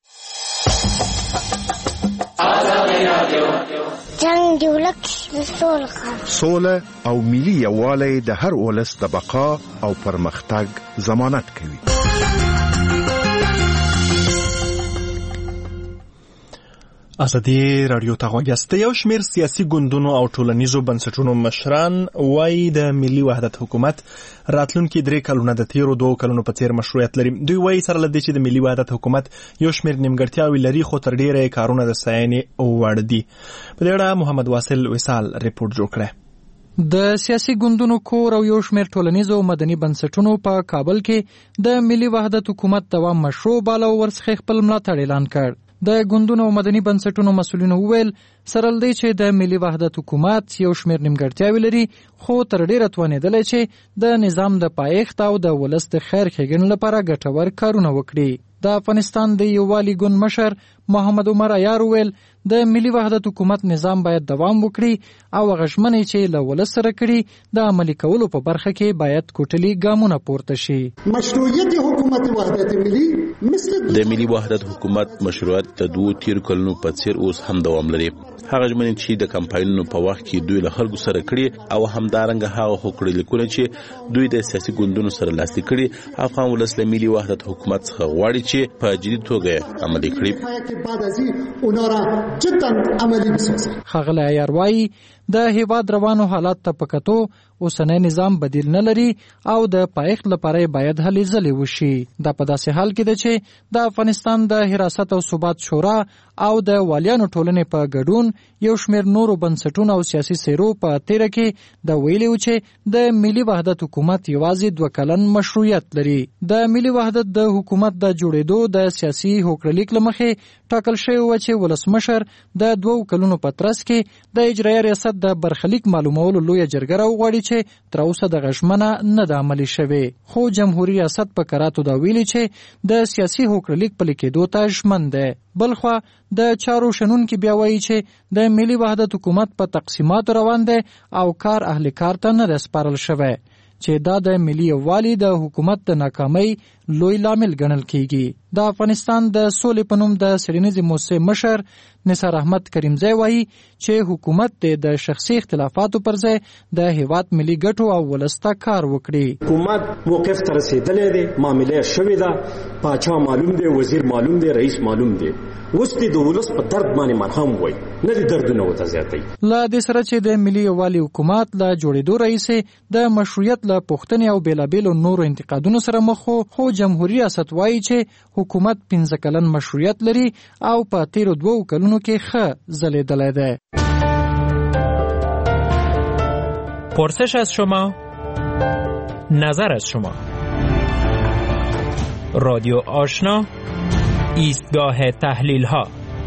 جنگ دی ولک سوله او ملي یووالی د هر ولس د بقا او پرمختګ ضمانت کوي. ازادي راډیو ته غوږ یاست. یو شمېر سیاسي ګوندونو او ټولنیزو بنسټونو مشران وایي د ملي وحدت حکومت راتلونکي درې کلونه د تیرو دوو کلونو په څیر مشروعیت لري. دوی وایي سره له دې چې د ملي وحدت حکومت یو شمېر نیمګړتیاوې لري خو تر ډیره یې کارونه د ستاینې وړ دي. په دې اړه محمد واصل وصال ریپورت جوړ کړی. د سیاسي ګوندونو کور او یو شمېر ټولنیزو او مدني بنسټونو په کابل کې د ملي وحدت حکومت دوام مشروع باله او ورڅخه خپل ملاتړ اعلان کړ. د ګوندونو او مدني بنسټونو مسؤلینو وویل سره له دې چې د ملي وحدت حکومت یو شمېر نیمګړتیاوې لري خو تر ډیره توانېدلی چې د نظام د پایښت او د ولس د خیر ښېګڼې لپاره ګټور کارونه وکړي. د افغانستان د یووالي ګوند مشر محمد عمر عیار ویل د ملي وحدت حکومت نظام باید دوام وکړي او هغه ژمنې چې له ولس سره کړي د عملي کولو په برخه کې باید کوټلي ګامونه پورته شي. مشروعیت حکومت وحدت ملي د ملي وحدت حکومت مشروعیت د دوه تیر کلونو په څیر اوس هم دوام لري. هغه ژمنې چې د کمپاینونو په وخت کې دوی له خلکو سره کړي او همدارنګه هغه هوکړې لیکونه چې دوی د سیاسي ګوندونو سره لاسلیک کړي افغان ولس له ملي وحدت حکومت څخه غواړي چې په جدي توګه عملي کړي. ښاغلی عیار وایي د هیواد روانو حالات ته په کتو اوسنی نظام بدیل نه لري او د پایښت لپاره باید هلې ځلې وشي. دا په داسې حال کې ده چې د افغانستان د حراست او ثبات شورا او د والیانو ټولنې په ګډون یو شمېر نورو بنسټونو او سیاسي څېرو په تیره کې د ویلي و چې د ملي وحدت حکومت یوازې دوه کلن مشروعیت لري. د ملي وحدت د حکومت د جوړېدو د سیاسي هوکړلیک له مخې ټاکل شوی و چې ولسمشر د دوو کلونو په ترڅ کې د اجرایه ریاست د برخلیک معلومولو لویه جرګه راوغواړي چې تر اوسه دغه ژمنه نه ده عملي شوې. خو جمهوري ریاست په کراتو دا ویلي چې د سیاسي هوکړلیک پلي کېدو ته ژمن دی. بلخوا د چارو شنونکي بیا وایي چې د ملي وحدت حکومت په تقسیماتو روان دی او کار اهل کار ته نه دی سپارل شوی چې دا د ملي یووالي د حکومت د ناکامۍ لوی لامل ګڼل کیږي. د افغانستان د سولې په نوم د څېړنیزې موسسې مشر نثار احمد کریمزی وایي چې حکومت د شخصي اختلافاتو پر ځای د هیواد ملي ګټو او ولس ته کار وکړي. حکومت موقف ته رسېدلی دی، معاملې شوې ده، پاچا معلوم دی، وزیر معلوم دی، رئیس معلوم دی. اوس دې د ولس په درد باندې مرهم وایي، نه دې دردونه ورته زیاتوي. له دې سره چې د ملي یووالي حکومت له جوړېدو راهیسې د مشروعیت له پوښتنې او بېلابېلو نورو انتقادونو سره مخ و، خو جمهوري ریاست وایي چې حکومت پنځه کلن مشروعیت لري او په تیرو دوو کلونو کې ښه ځلېدلی دی. پرسش از شما، نظر از شما. رادیو آشنا، ایستگاه تحلیل ها.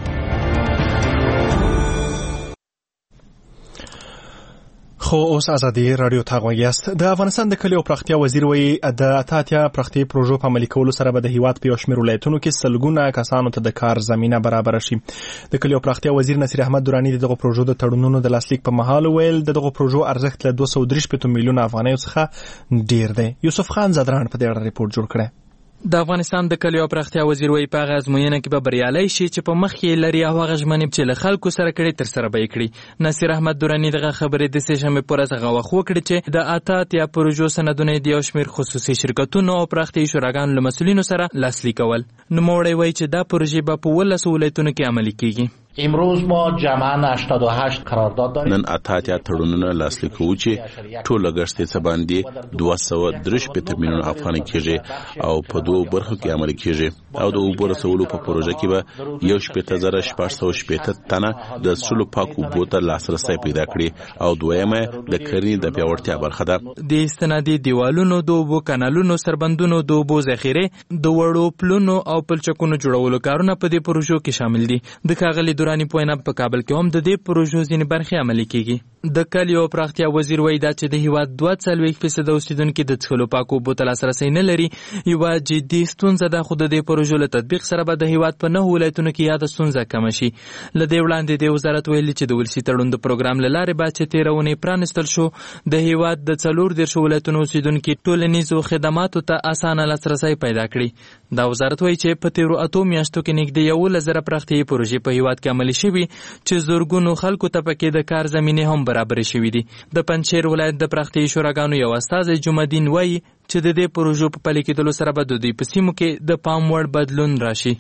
خو اوس ازادي رادیو ته غوږیاست. د افغانستان د کلیو پراختیا وزیر وایي د اتاتیا پراختیا پروژو په عملي کولو سره به د هیواد په یو شمېر ولایتونو کې سلګونه کسانو ته د کار زمینه برابر شي. د کلیو پراختیا وزیر نصیر احمد درانی دغه پروژو د تړونونو د لاسلیک په مهال ویل دغه پروژو ارزښت له دوه سوه درې شپېته میلیونه افغانیو څخه ډیر دی. یوسف خان زدران په دې اړه ریپورت جوړ کړی. د افغانستان د کلیو پراختیا وزیر وایي په هغه ازموینه کې به بریالی شي چې په مخ کې لري او هغه ژمنې چې له خلکو سره کړي تر سره به یې کړي. نصیر احمد درانی دغه خبرې د سې شنبې په ورځ هغه وخت وکړې چې د اته اتیا پروژو سندونه د یو شمېر خصوصي شرکتونو او پراختیایي شوراګانو له مسؤلینو سره لاسلیک کول. نوموړی وایي چې دا پروژې به په اوولسو ولایتونو کې عملي کیږي. امروز ما جمعاً هشتاد و هشت قرارداد داریم. نن اتاتیا تړونونه لاسلیک کوو چې ټول لګښت یې څه باندې دوه سوه درې شپېته میلیونه افغانۍ کېږي او په دوو برخو کې عملي کېږي. او د اوبو رسولو په پروژه کې به یو شپېته زره شپږ سوه شپېته تنه د څښلو پاکو اوبو ته لاسرسی پیدا کړي او دویمه د کرنې د پیاوړتیا برخه ده. د استنادي دیوالونو، د اوبو کانالونو، سربندونو، د اوبو ذخیرې، د وړو پلونو او پلچکونو جوړولو کارونه په دې پروژو کې شامل دي. د ښاغلي درانی په وینا په کابل کې هم د دې پروژو ځینې برخې عملي کیږي. د کلیو پراختیا وزیر وایي دا چې د هیواد دوه څلوېښت فیصده اوسېدونکي د څښلو پاکو اوبو ته لاسرسی نه لري یوه جدي ستونزه ده، خو د دې پروژو له تطبیق سره به د هیواد په نهو ولایتونو کې یاده ستونزه کمه شي. له دې وړاندې د وزارت ویلي چې د ولسي تړون د پروګرام له لارې به چې تېره اونۍ پرانیستل شو د هیواد د څلور دېرشو ولایتونو اوسېدونکي ټولنیزو خدماتو ته اسانه لاسرسی پیدا کړي. دا وزارت وایي چې په تېرو اتو میاشتو کې نږدې یولس زره پراختیایي پروژې په هیواد کې عملي شوي چې زرګونو خلکو ته پکې د کار زمینې هم برابرې شوي دي. د پنجشیر ولایت د پراختیایي شوراګانو یو استازی جمعدین وایي چې د دې پروژو په پلي کېدلو سره به د دوی په سیمو کې د پام وړ بدلون راشي.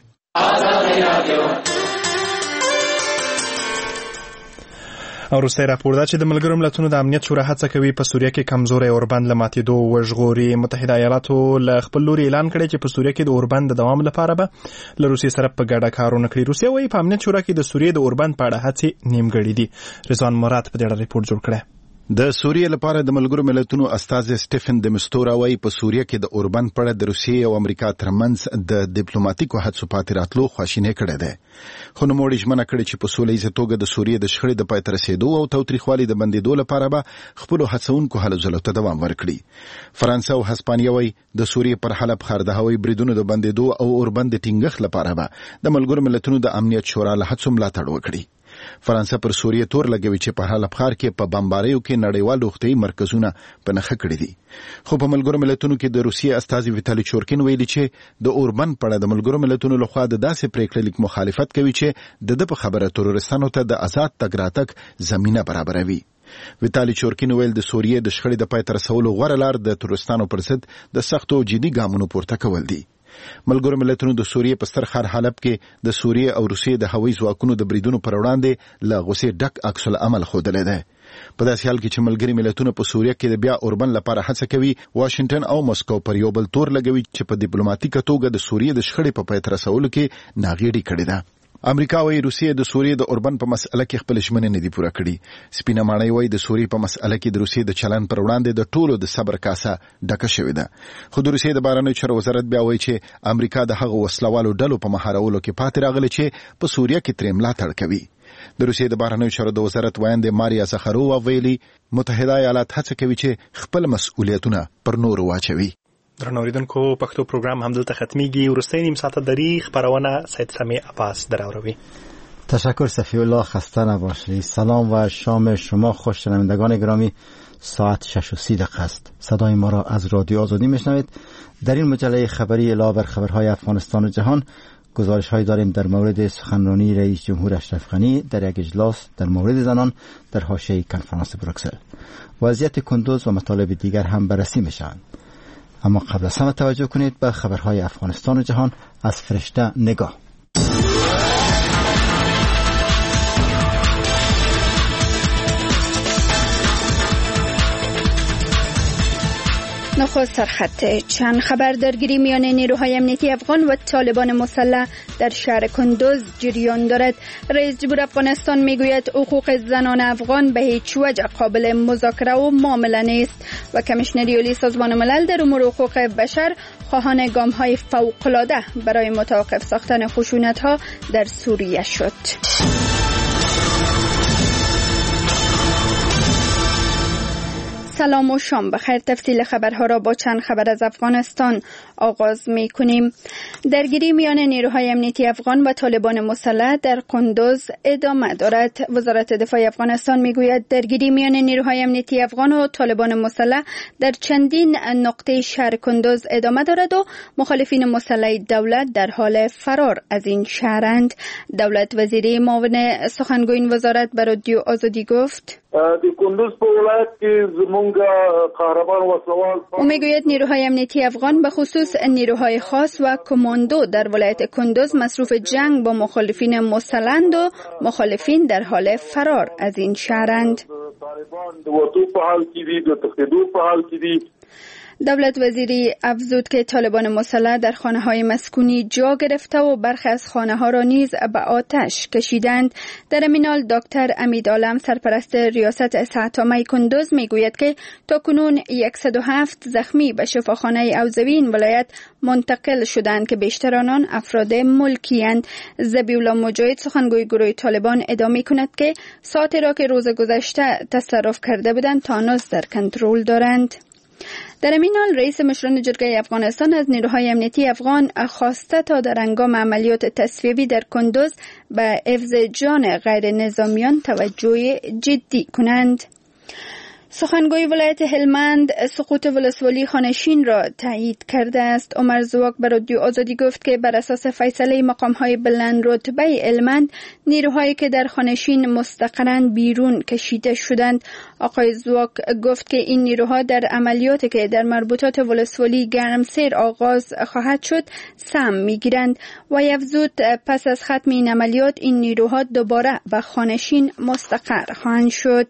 او وروستی راپور دا چې د ملګرو ملتونو د امنیت شورا هڅه کوي په سوریه کې کمزوری اوربند له ماتېدو وژغوري. متحده ایالاتو له خپل لوري اعلان کړی چې په سوریه کې د اوربند د دوام لپاره به له روسیې سره په ګډه کارونه کړي. روسیه وایي په امنیت شورا کې د سوریې د اوربند په اړه هڅې نیمګړې دي. رضوان مراد په دې اړه ریپورت جوړ کړی. د سوریې لپاره د ملګرو ملتونو استازی سټیفن د مستورا وايي په سوریه کې د اوربند په اړه د روسیې او امریکا ترمنځ د ډیپلوماټیکو هڅو پاتې راتلو خواشینۍ کړې ده. خو نوموړي ژمنه کړې چې په سوله ییزه توګه د سوریې د شخړې د پای ته رسېدو او تاوتریخوالي د بندېدو لپاره به خپلو هڅونکو هلو ځلو ته دوام ورکړي. فرانسه او هسپانیا وايي د سوریې پر حلب ښار د هوایي بریدونو د بندېدو او اوربند د ټینګښت لپاره به د ملګرو ملتونو د امنیت شورا له هڅو ملاتړ وکړي. فرانسه پر سوریه تور لګوي چې په حلب ښار کې په بمباریو کې نړیوال روغتیايي مرکزونه په نښه کړي دي. خو په ملګرو ملتونو کې د روسیې استازي ویتالي چورکین ویلي چې د اوربند په اړه د ملګرو ملتونو لخوا د داسې پریکړې لیک مخالفت کوي چې د ده په خبره تروریستانو ته د آزاد تګ راتګ زمینه برابروي. ویتالي چورکین ویل د سوریې د شخړې د پای ته رسولو غوره لار د تروریستانو پر ضد د سختو جدي ګامونو پورته کول دي. ملګرو ملتونو د سوریې په ستر ښار حلب کې د سوریې او روسیې د هوایي ځواکونو د بریدونو پر وړاندې له غوسې ډک عکس العمل ښودلی دی. په داسې حال کې چې ملګري ملتونه په سوریه کې د بیا اوربند لپاره هڅه کوي، واشنگټن او مسکو پر یو بل تور لګوي چې په ډیپلوماټیکه توګه د سوریې د شخړې په پای ته رسولو کې ناغېړي کړې ده. امریکا وايي روسیې د سوریې د اوربند په مسأله کې خپل ژمنې نه دي پوره کړې. سپینه ماڼۍ وايي د سوریې په مسأله کې د روسیې د چلن پر وړاندې د ټولو د صبر کاسه ډکه شوې ده. خو د روسیې د بهرنیو چارو وزارت بیا وايي چې امریکا د هغو وسلوالو ډلو په مهارولو کې پاتې راغله چې په سوریه کې ترې ملاتړ کوي. د روسیې د بهرنیو چارو د وزارت وایند ماریا زخرووا ویلي متحده ایالات هڅه کوي چې خپل مسؤلیتونه پر نور واچوي. درنو اوریدونکو، پښتو پروګرام همدلته ختمیږي. وروستۍ نیم ساعت دری خبرونه سید سمیع عباس دراوروی. تشکر صفی الله، خسته نباشید. سلام و شام شما خوش. شنوندگان گرامی، ساعت شش و سی دقیقه است. صدای ما را از رادیو آزادی میشنوید. در این مجله خبری علاوه بر خبرهای افغانستان و جهان، گزارش هایی داریم در مورد سخنرانی رئیس جمهور اشرف غنی در یک اجلاس در مورد زنان در حاشیه کنفرانس بروکسل. وضعیت کندوز و مطالب دیگر هم بررسی میشوند. اما قبل از همه توجه کنید به خبرهای افغانستان و جهان از فرشته نگاه. نخست سرخط چند خبر درگیری میان نیروهای امنیتی افغان و طالبان مسلح در شهر کندوز جریان دارد. رئیس جمهور افغانستان میگوید حقوق زنان افغان به هیچ وجه قابل مذاکره و معامله نیست و کمیشنری عالی سازمان ملل در امور حقوق بشر خواهان گام‌های فوق‌العاده برای متوقف ساختن خشونت‌ها در سوریه شد. سلام و شام بخیر. تفصیل خبرها را با چند خبر از افغانستان آغاز می کنیم. درگیری میان نیروهای امنیتی افغان و طالبان مسلح در کندوز ادامه دارد. وزارت دفاع افغانستان می گوید درگیری میان نیروهای امنیتی افغان و طالبان مسلح در چندین نقطه شهر کندوز ادامه دارد و مخالفین مسلح دولت در حال فرار از این شهرند. دولت وزیری معاون سخنگوی این وزارت به رادیو آزادی گفت د کندوز په ولایت کې زمونږ قهرمان وسوال او میگوید نیروهای امنیتی افغان به خصوص نیروهای خاص و کماندو در ولایت کندوز مصروف جنگ با مخالفین مسلحند و مخالفین در حال فرار از این شهرند. طالبان د وټو په حال کې دي، د تخدیدو په حال کې دي. دولت وزیری افزود که طالبان مسلح در خانه‌های مسکونی جا گرفته و برخی از خانه‌ها را نیز به آتش کشیدند. در این حال دکتر امید عالم سرپرست ریاست صحت‌عامه کندوز میگوید که تاکنون صد و هفت زخمی به شفاخانه اوزوی این ولایت منتقل شدند که بیشتر آنان افراد ملکی‌اند. ذبیح الله مجاهد سخنگوی گروه طالبان ادامه کند که ساعتی را که روز گذشته تصرف کرده بودند تا هنوز در کنترل دارند. در این حال رئیس مشران جرگه افغانستان از نیروهای امنیتی افغان خواسته تا در هنگام عملیات تصفیه‌ای در کندوز به حفظ جان غیر نظامیان توجه جدی کنند. سخنگوی ولایت هلمند سقوط ولسوالی خانشین را تایید کرده است. عمر زواک به رادیو آزادی گفت که بر اساس فیصله مقام‌های بلند رتبه هلمند نیروهایی که در خانشین مستقرند بیرون کشیده شدند. آقای زواک گفت که این نیروها در عملیاتی که در مربوطات ولسوالی گرمسیر آغاز خواهد شد سهم می‌گیرند و افزود پس از ختم این عملیات این نیروها دوباره به خانشین مستقر خواهند شد.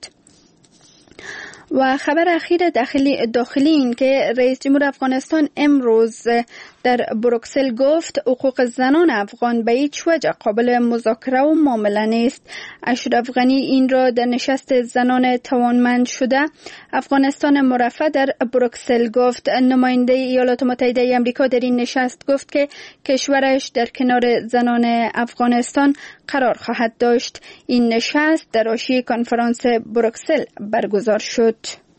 و خبر اخیر داخلی داخلی این که رئیس جمهور افغانستان امروز در بروکسل گفت حقوق زنان افغان به هیچ وجه قابل مذاکره و معامله نیست. اشرف غنی این را در نشست زنان توانمند شده افغانستان مرفه در بروکسل گفت. نماینده ایالات متحده آمریکا در این نشست گفت که کشورش در کنار زنان افغانستان قرار خواهد داشت. این نشست در حاشیه کنفرانس بروکسل برگزار شد.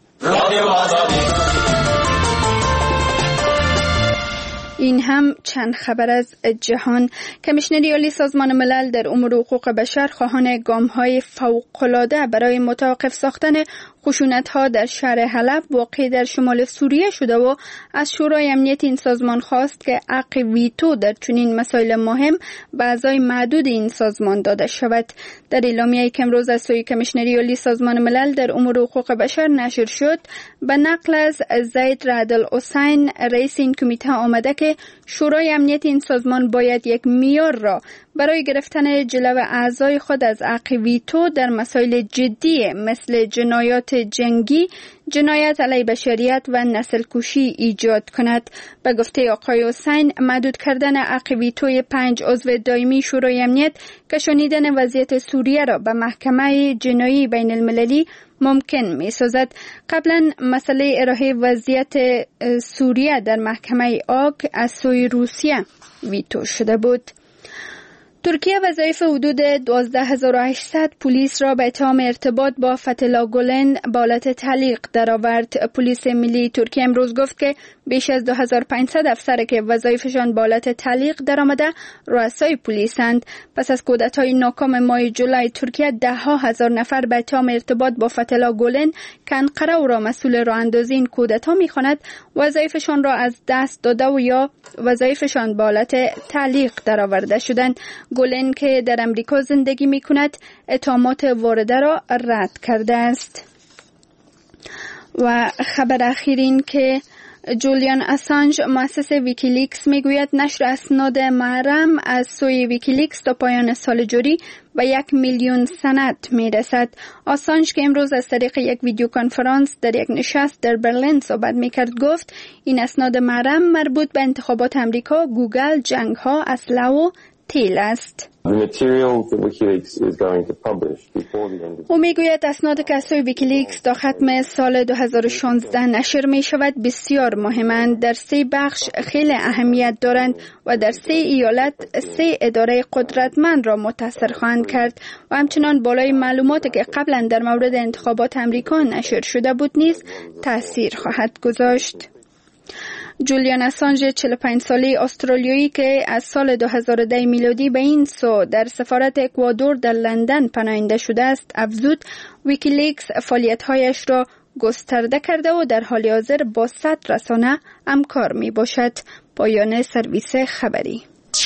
این هم چند خبر از جهان. کمیشنری عالی سازمان ملل در امور حقوق بشر خواهان گام‌های فوق‌العاده برای متوقف ساختن خشونت‌ها در شهر حلب واقع در شمال سوریه شده و از شورای امنیت این سازمان خواست که حق ویتو در چنین مسائل مهم به اعضای معدود این سازمان داده شود. در اعلامیه‌ای که امروز از سوی کمیشنری عالی سازمان ملل در امور حقوق بشر نشر شد به نقل از زید رعد الحسین رئیس این کمیته آمده که که شورای امنیت این سازمان باید یک معیار را برای گرفتن جلو اعضای خود از عقب ویتو در مسائل جدی مثل جنایات جنگی، جنایت علیه بشریت و نسل کشی ایجاد کند. به گفته آقای حسین، محدود کردن عقب ویتوی پنج عضو دائمی شورای امنیت کشانیدن وضعیت سوریه را به محکمه جنایی بین المللی ممکن می سازد. قبلا مسئله ارائه وضعیت سوریه در محکمه آگ از سوی روسیه ویتو شده بود. ترکیه وظایف حدود دوازده هزار و هشتصد پلیس را به اتهام ارتباط با فتح‌الله گولن به حالت تعلیق درآورد. پلیس ملی ترکیه امروز گفت که بیش از دو هزار و پانصد افسر که وظایفشان به حالت تعلیق درآمده رؤسای پلیسند. پس از کودتای ناکام ماه جولای، ترکیه ده ها هزار نفر به اتهام ارتباط با فتح‌الله گولن که انقره او را مسئول راه‌اندازی این کودتا می‌خواند وظایفشان را از دست داده و یا وظایفشان به حالت تعلیق درآورده شدند. گولن که در امریکا زندگی می کند اتهامات وارده را رد کرده است. و خبر اخیر این که جولیان اسانج مؤسس ویکیلیکس میگوید نشر اسناد محرم از سوی ویکیلیکس تا پایان سال جاری به یک میلیون سند میرسد. آسانج که امروز از طریق یک ویدیو کنفرانس در یک نشست در برلین صحبت میکرد گفت این اسناد محرم مربوط به انتخابات امریکا، گوگل، جنگ ها، اسلحه و تیل است. او میگوید اسناد که از سوی ویکیلیکس تا ختم سال دو هزار و شانزده نشر می شود بسیار مهمند. در سه بخش خیلی اهمیت دارند و در سه ایالت سه اداره قدرتمند را متاثر خواهند کرد و همچنان بالای معلوماتی که قبلا در مورد انتخابات امریکا نشر شده بود نیز تاثیر خواهد گذاشت. جولیان اسانج چهل و پنج ساله استرالیایی که از سال دو هزار و ده میلادی به این سو در سفارت اکوادور در لندن پناهنده شده است افزود ویکیلیکس فعالیت‌هایش را گسترده کرده و در حال حاضر با صد رسانه همکار می باشد. پایان سرویس خبری.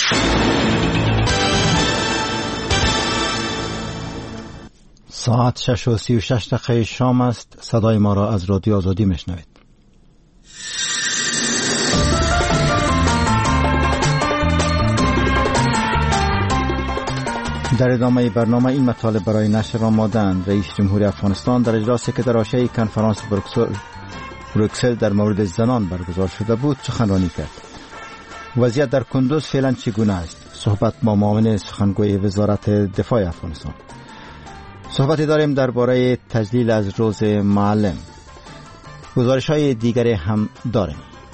ساعت شش و سی و شش دقیقه شام است. صدای ما را از رادیو آزادی میشنوید. در ادامه برنامه این مطالب برای نشر آمادند. رئیس جمهوری افغانستان در اجلاسی که در حاشیه کنفرانس بروکسل, بروکسل در مورد زنان برگزار شده بود سخنرانی کرد. وضعیت در کندوز فعلا چگونه است؟ صحبت با معاون سخنگوی وزارت دفاع افغانستان. صحبت داریم درباره تجلیل از روز معلم. گزارش‌های دیگری هم داریم.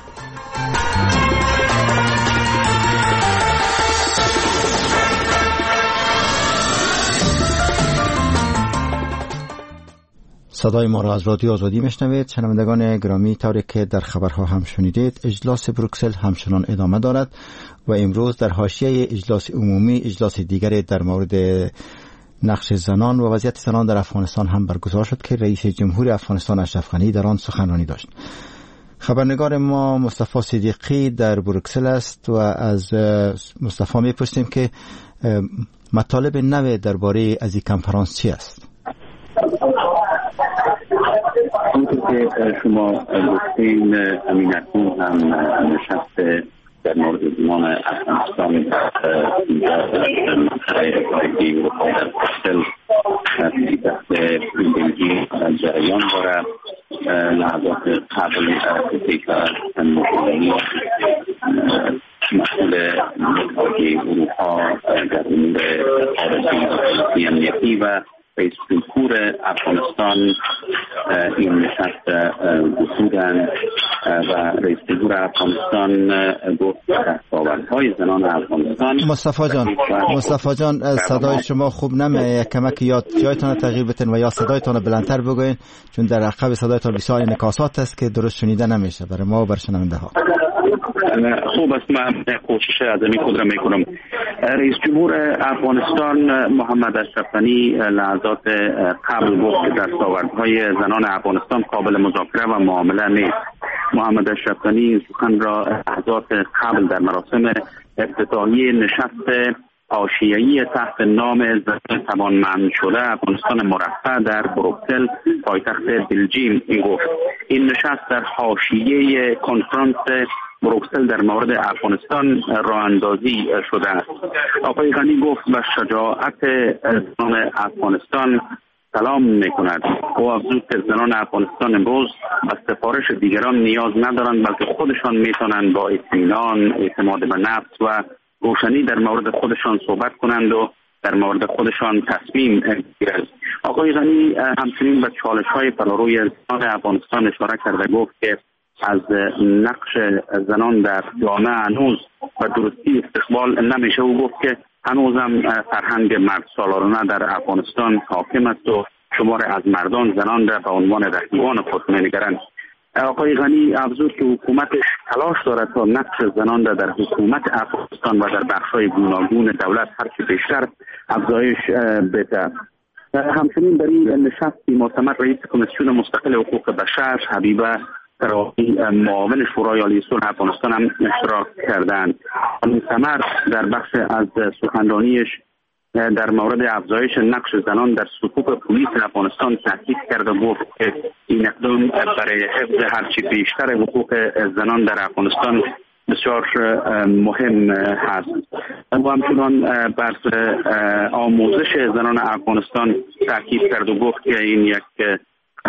صدای ما را از رادیو آزادی میشنوید. شنوندگان گرامی، طوری که در خبرها هم شنیدید اجلاس بروکسل همچنان ادامه دارد و امروز در حاشیه اجلاس عمومی اجلاس دیگری در مورد نقش زنان و وضعیت زنان در افغانستان هم برگزار شد که رئیس جمهوری افغانستان اشرف غنی در آن سخنرانی داشت. خبرنگار ما مصطفی صدیقی در بروکسل است و از مصطفی میپرسیم که مطالب نو درباره از این کنفرانس چی است؟ همونطور که شما گفتین امین اکنون هم نشست در مورد زمان افغانستان در منطقه اتحادیه اروپا در بروکسل پایتخت بلژیک جریان دارد. لحظات قبل کسی که مجللی مسئول اتحادیه اروپا در امور خارجی امنیتی و رئیس جمهور افغانستان این نشست گفتند و رئیس جمهور افغانستان گفت دستاوردهای زنان افغانستان. مصطفی جان مصطفی جان صدای شما خوب نمیاد، کمک یاد جایتان تغییر بدین و یا صدایتان بلندتر بگوین چون در عقب صدایتان بسیار انعکاسات است که درست شنیده نمیشه برای ما و بر شنونده ها. خوب است، من کوشش ازمی خود را میکنم. رئیس جمهور افغانستان محمد اشرف غنی لحظات قبل گفت که دستاوردهای زنان افغانستان قابل مذاکره و معامله نیست. محمد اشرف غنی سخن را لحظات قبل در مراسم افتتاحیه نشست حاشیه‌ای تحت نام زنان توانمند شده افغانستان مرفه در بروکسل پایتخت بلژیک گفت. این نشست در حاشیه کنفرانس بروکسل در مورد افغانستان راه اندازی شده است. آقای غنی گفت به شجاعت زنان افغانستان سلام می‌کند. او افزود که زنان افغانستان امروز به سفارش دیگران نیاز ندارند، بلکه خودشان میتونند با اطمینان، اعتماد به نفس و روشنی در مورد خودشان صحبت کنند و در مورد خودشان تصمیم بگیرند. آقای غنی همچنین به چالش‌های فراروی زنان افغانستان اشاره کرد و گفت که از نقش زنان در جامعه هنوز و درستی استقبال نمیشه. او گفت که هنوزم فرهنگ مرد سالارانه در افغانستان حاکم است و شمار از مردان زنان را به عنوان رقیبان خود می‌نگرند. آقای غنی افزود که حکومتش تلاش دارد تا نقش زنان را در حکومت افغانستان و در بخش‌های گوناگون دولت هرچه بیشتر افزایش بده. همچنین در این نشست معتمر رئیس کمیسیون مستقل حقوق بشر حبیبه تراقی معاون شورای عالی صلح افغانستان هم اشتراک کردند. معتمر در بخش از سخنرانیش در مورد افزایش نقش زنان در صفوف پلیس افغانستان تاکید کرد و گفت که این اقدام برای حفظ هرچی بیشتر حقوق زنان در افغانستان بسیار مهم هست. و همچنان بر آموزش زنان افغانستان تاکید کرد و گفت که این یک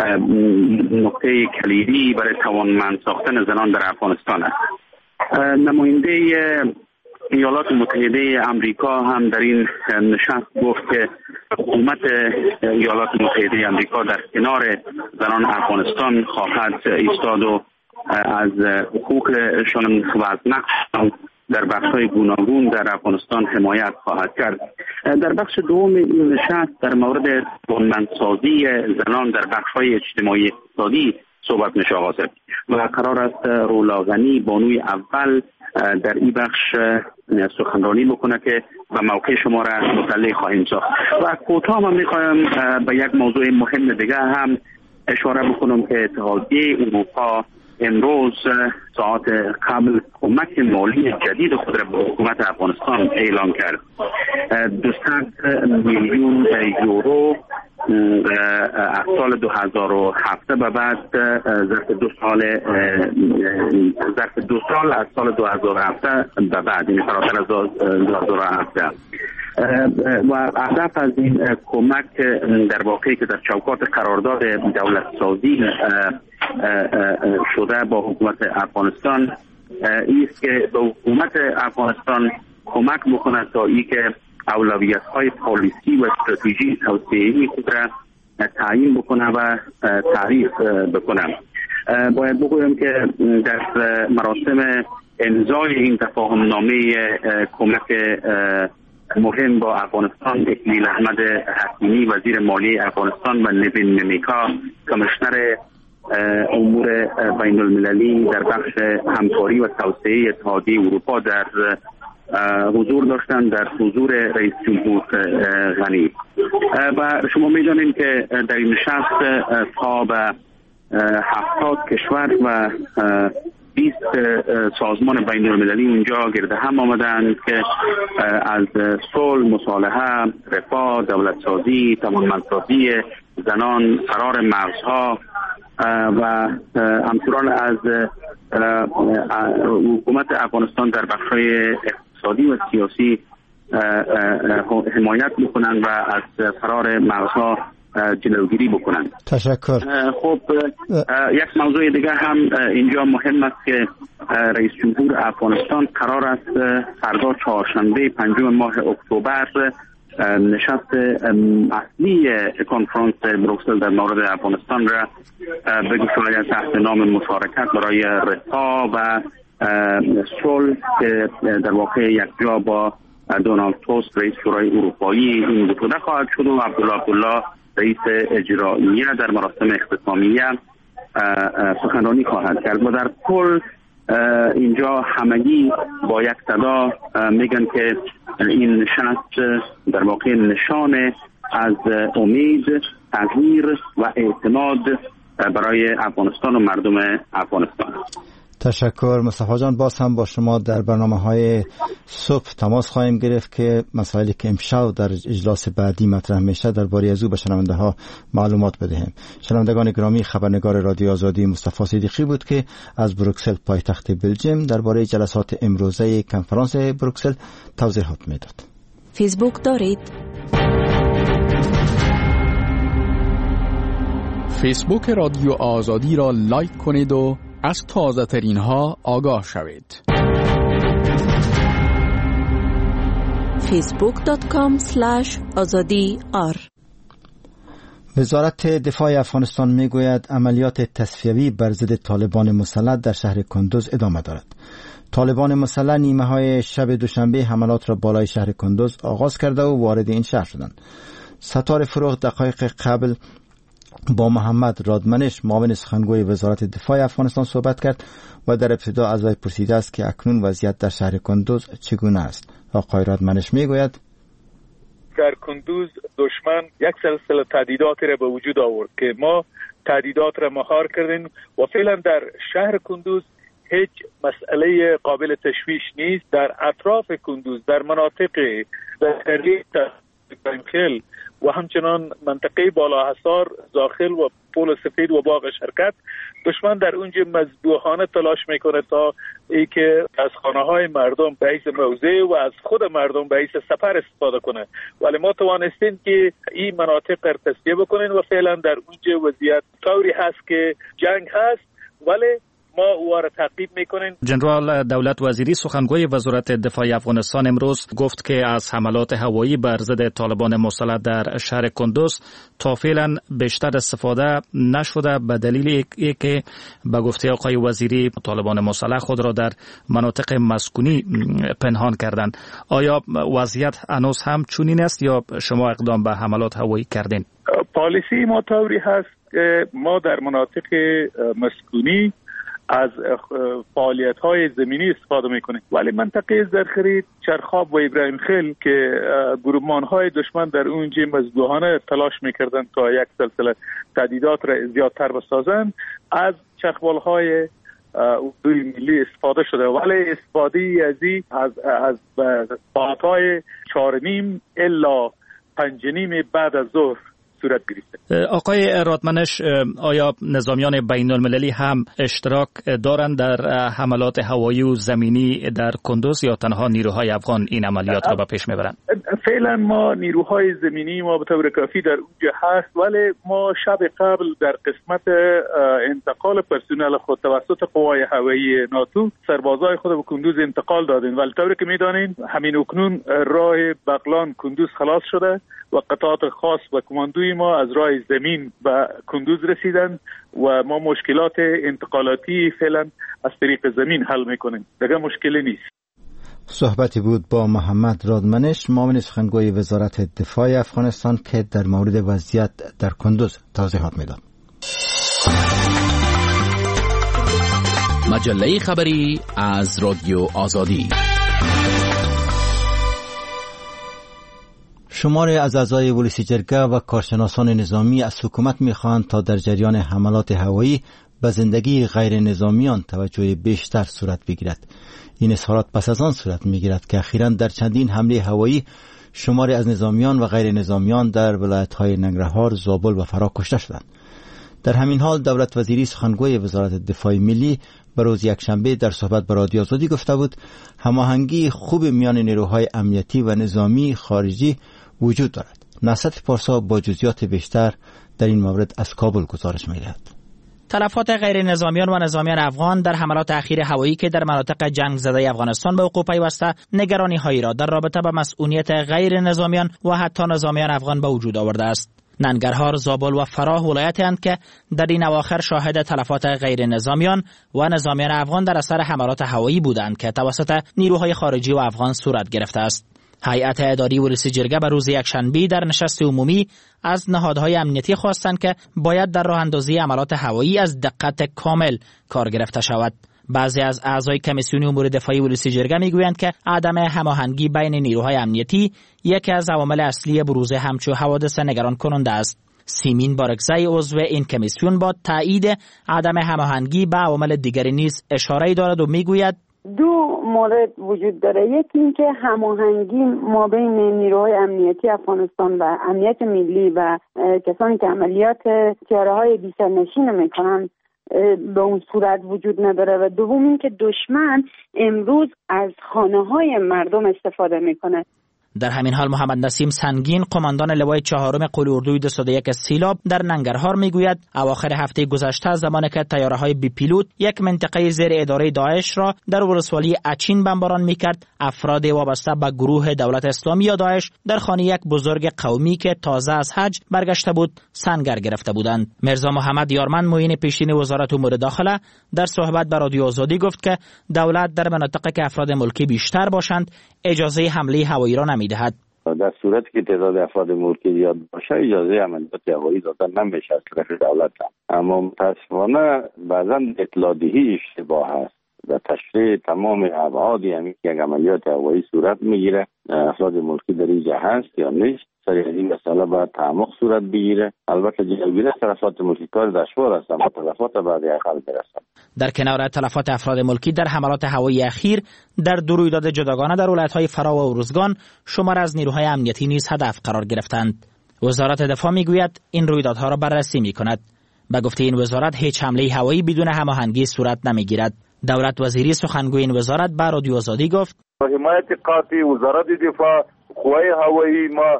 نقطه کلیدی برای توانمند ساختن زنان در افغانستان است. نماینده ایالات متحده آمریکا هم در این نشست گفت که حکومت ایالات متحده آمریکا در کنار زنان افغانستان خواهد ایستاد و از حقوقشان و از نقششان در بخش‌های گوناگون در افغانستان حمایت خواهد کرد. در بخش دوم این نشست در مورد توانمندسازی زنان در بخش‌های اجتماعی اقتصادی صحبت میشه آغاز و قرار است رولا غنی بانوی اول در این بخش سخنرانی بکنه که به موقع شما را مطلع خواهیم ساخت. و کوتاه من میخوایم به یک موضوع مهم دیگه هم اشاره بکنم که اتحادیه اروپا امروز ساعت قبل کمک مالی جدید خود را به حکومت افغانستان اعلام کرد. دویست میلیون یورو از سال دو هزار و هفت به بعد ظرف دو سال ظرف دو سال از سال دو هزار و هفت به بعد، یعنی فراتر از دو هزار و هفت. و هدف از این کمک در واقعی که در چوکات قرارداد دولت سازی شده با حکومت افغانستان است که به حکومت افغانستان کمک بکند تا ای که اولویت های پالیسی و استراتژی توسعه‌ای خود را تعیین بکنه و تعریف بکنه. باید بگویم که در مراسم امضای این تفاهم نامه کمک مهم با افغانستان اکلیل احمد حکیمی وزیر مالی افغانستان و نوین میمیکا کمیشنر امور بین المللی در بخش همکاری و توسعه اتحادیه اروپا در حضور داشتند در حضور رئیس جمهور غنی. و شما می‌دانید که در این نشست تا به هفتاد کشور و بیست سازمان بین المللی اینجا گرد هم آمدند که از صلح، مصالحه، رفاه، دولت سازی، توانمندسازی زنان، فرار مرزها و همچنان از حکومت افغانستان در بخش‌های اقتصادی و سیاسی حمایت میکنند و از فرار مرزها جلوگیری بکنند. تشکر. خب یک موضوع دیگه هم اینجا مهم است که رئیس جمهور افغانستان قرار است فردا چهارشنبه پنجم ماه اکتبر نشست اصلی کنفرانس بروکسل در مورد افغانستان را بگذارد تحت نام مشارکت برای رفاه و صلح که در واقع یک جا با دونالد توسک رئیس شورای اروپایی این گفتگو خواهد شد و عبدالله عبدالله رئیس اجراییه در مراسم اختتامیه سخنرانی خواهد کرد. و در کل اینجا همگی با یک صدا میگن که این نشست در واقع نشان از امید، تغییر و اعتماد برای افغانستان و مردم افغانستان. تشکر مصطفی جان. باز هم با شما در برنامه‌های صبح تماس خواهیم گرفت که مسائلی که امشب در اجلاس بعدی مطرح میشه درباره از او به شنونده‌ها معلومات بدهیم. شنوندگان گرامی، خبرنگار رادیو آزادی مصطفی صدیقی بود که از بروکسل پایتخت بلژیم درباره جلسات امروزه کنفرانس بروکسل توضیحات میداد. فیسبوک دارید؟ فیسبوک رادیو آزادی را لایک کنید و از تازه ترین ها آگاه شوید. فیسبوک دات کام اسلش آزادی آر. وزارت دفاع افغانستان میگوید عملیات تصفیوی بر ضد طالبان مسلح در شهر کندوز ادامه دارد. طالبان مسلح نیمه های شب دوشنبه حملات را بالای شهر کندوز آغاز کرده و وارد این شهر شدند. ستار فروغ دقایق قبل با محمد رادمنش معاون سخنگوی وزارت دفاع افغانستان صحبت کرد و در ابتدا از وی پرسیده است که اکنون وضعیت در شهر کندوز چگونه است. آقای رادمنش میگوید در کندوز دشمن یک سلسله تهدیداتی را به وجود آورد که ما تهدیدات را مهار کردیم و فعلا در شهر کندوز هیچ مسئله قابل تشویش نیست. در اطراف کندوز، در مناطق بحری خیل و همچنان منطقه بالا حصار، زاخل و پول سفید و باغ شرکت، دشمن در اونجا مذبوحانه تلاش میکنه تا ای که از خانه های مردم به حیث موضع و از خود مردم به حیث سپر استفاده کنه، ولی ما توانستیم که این مناطق را تصفیه بکنیم و فعلا در اونجا وضعیت طوری هست که جنگ هست ولی ما او را تعقیب میکنیم. جنرال دولت وزیری سخنگوی وزارت دفاع افغانستان امروز گفت که از حملات هوایی بر ضد طالبان مسلح در شهر کندوز تا فعلا بیشتر استفاده نشده به دلیل اینکه به گفته آقای وزیری طالبان مسلح خود را در مناطق مسکونی پنهان کردند. آیا وضعیت هنوز هم چنین است یا شما اقدام به حملات هوایی کردین؟ پالیسی ما طوری هست که ما در مناطق مسکونی از فعالیت‌های زمینی استفاده می‌کنیم، ولی منطقه زرخرید، چرخاب و ابراهیم خیل که گروهمان‌های دشمن در اونجا مذبوحانه تلاش می‌کردند تا یک سلسله تهدیدات را زیادتر بسازند، از چرخبال‌های اردوی ملی استفاده شده، ولی استفاده از از از ساعت‌های چهار نیم الا پنج نیم بعد از ظهر صورت گرفته. آقای رادمنش، آیا نظامیان بین المللی هم اشتراک دارند در حملات هوایی و زمینی در کندوز یا تنها نیروهای افغان این عملیات را به پیش میبرند؟ فعلا ما نیروهای زمینی ما به طور کافی در اونجا هست، ولی ما شب قبل در قسمت انتقال پرسنل خود توسط قوای هوایی ناتو سربازای خود به کندوز انتقال دادیم، ولی طوری که میدانین همین اکنون راه بغلان کندوز خلاص شده و قطعات خاص و کماندوی ما از راه زمین به کندوز رسیدن و ما مشکلات انتقالاتی فعلا از طریق زمین حل میکنیم. دیگه مشکلی نیست. صحبتی بود با محمد رادمنش معاون سخنگوی وزارت دفاع افغانستان که در مورد وضعیت در کندوز توضیحات میداد. مجله خبری از رادیو آزادی. شماری از اعضای ولسی جرگه و کارشناسان نظامی از حکومت می‌خواهند تا در جریان حملات هوایی به زندگی غیر نظامیان توجه بیشتر صورت بگیرد. این اظهارات پس از آن صورت می‌گیرد که اخیراً در چندین حمله هوایی شماری از نظامیان و غیر نظامیان در ولایت‌های ننگرهار، زابل و فرا کشته شدند. در همین حال دولت وزیری سخنگوی وزارت دفاع ملی به روز یکشنبه در صحبت با رادیو آزادی گفته بود هماهنگی خوب میان نیروهای امنیتی و نظامی خارجی وجود دارد. نصرت پارسا با جزئیات بیشتر در این مورد از کابل گزارش می‌دهد. تلفات غیر نظامیان و نظامیان افغان در حملات اخیر هوایی که در مناطق جنگ زده افغانستان به وقوع پیوسته نگرانی هایی را در رابطه با مسئولیت غیر نظامیان و حتی نظامیان افغان به وجود آورده است. ننگرهار، زابل و فراه ولایت‌اند که در این اواخر شاهد تلفات غیر نظامیان و نظامیان افغان در اثر حملات هوایی بودند که توسط نیروهای خارجی و افغان صورت گرفته است. هیئت اداری ولسی جرگه به روز یکشنبه در نشست عمومی از نهادهای امنیتی خواستند که باید در راه اندازی عملیات هوایی از دقت کامل کار گرفته شود. بعضی از اعضای کمیسیون امور دفاعی ولسی جرگه میگویند که عدم هماهنگی بین نیروهای امنیتی یکی از عوامل اصلی بروز همچو حوادث نگران کننده است. سیمین بارکزی عضو این کمیسیون با تایید عدم هماهنگی با عوامل دیگری نیز اشاره دارد و میگوید دو مورد وجود داره. یکی این که هماهنگی ما بین نیروهای امنیتی افغانستان و امنیت ملی و کسانی که عملیات تیاره‌های بی‌سرنشین میکنن به اون صورت وجود نداره و دوم این که دشمن امروز از خانه‌های مردم استفاده میکنه. در همین حال محمد نسیم سنگین قماندان لوای چهارم قول اردوی دویست و یک سیلاب در ننگرهار میگوید اواخر هفته گذشته زمانی که طیاره‌های بی پیلوت یک منطقه زیر اداره داعش را در ولسوالی اچین بمباران میکرد، افراد وابسته به گروه دولت اسلامی یا داعش در خانه یک بزرگ قومی که تازه از حج برگشته بود سنگر گرفته بودند. مرزا محمد یارمن معین پیشین وزارت امور داخله در صحبت با رادیو آزادی گفت که دولت در مناطقی که افراد ملکی بیشتر باشند اجازه حمله هوایی را نمیدهد. در صورتی که تعداد افراد ملکی زیاد باشه اجازه عملیات هوایی دادن نمیشه از طرف دولت هم. اما متاسفانه بعضا اطلاع دهی اشتباه است و تشریح تمام ابعادی همین که یک عملیات هوایی صورت میگیره افراد ملکی در اینجا هست یا نیست سری از این مسئله باید تعمق صورت بگیره. البته جلوگیری از تلفات ملکی کار دشوار است اما تلفات بعد حل برسد. در کنار تلفات افراد ملکی در حملات هوایی اخیر در دو رویداد جداگانه در ولایت‌های فرا و ارزگان شمار از نیروهای امنیتی نیز هدف قرار گرفتند. وزارت دفاع میگوید این رویدادها را بررسی میکند. به گفته این وزارت هیچ حمله هوایی بدون هماهنگی صورت نمیگیرد. دولت وزیری سخنگوی این وزارت به رادیو آزادی گفت حمایت قاطع وزارت دفاع قوای هوایی ما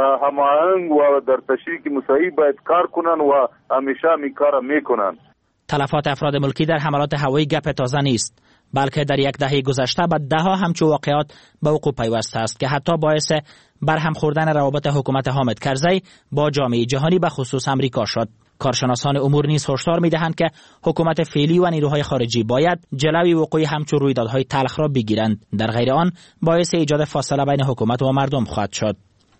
هماهنگ و در تشریک مساعی باید کار کنن و همیشه می کار میکنن. تلفات افراد ملکی در حملات هوایی گپ تازه نیست، بلکه در یک دهه گذشته به ده ها همچون واقعات به وقوع پیوسته است که حتی باعث برهم خوردن روابط حکومت حامد کرزی با جامعه جهانی به خصوص امریکا شد. کارشناسان امور نیز هشدار می‌دهند که حکومت فعلی و نیروهای خارجی باید جلوی وقوع همچون رویدادهای تلخ را بگیرند، در غیر آن باعث ایجاد فاصله بین حکومت و مردم خواهد شد.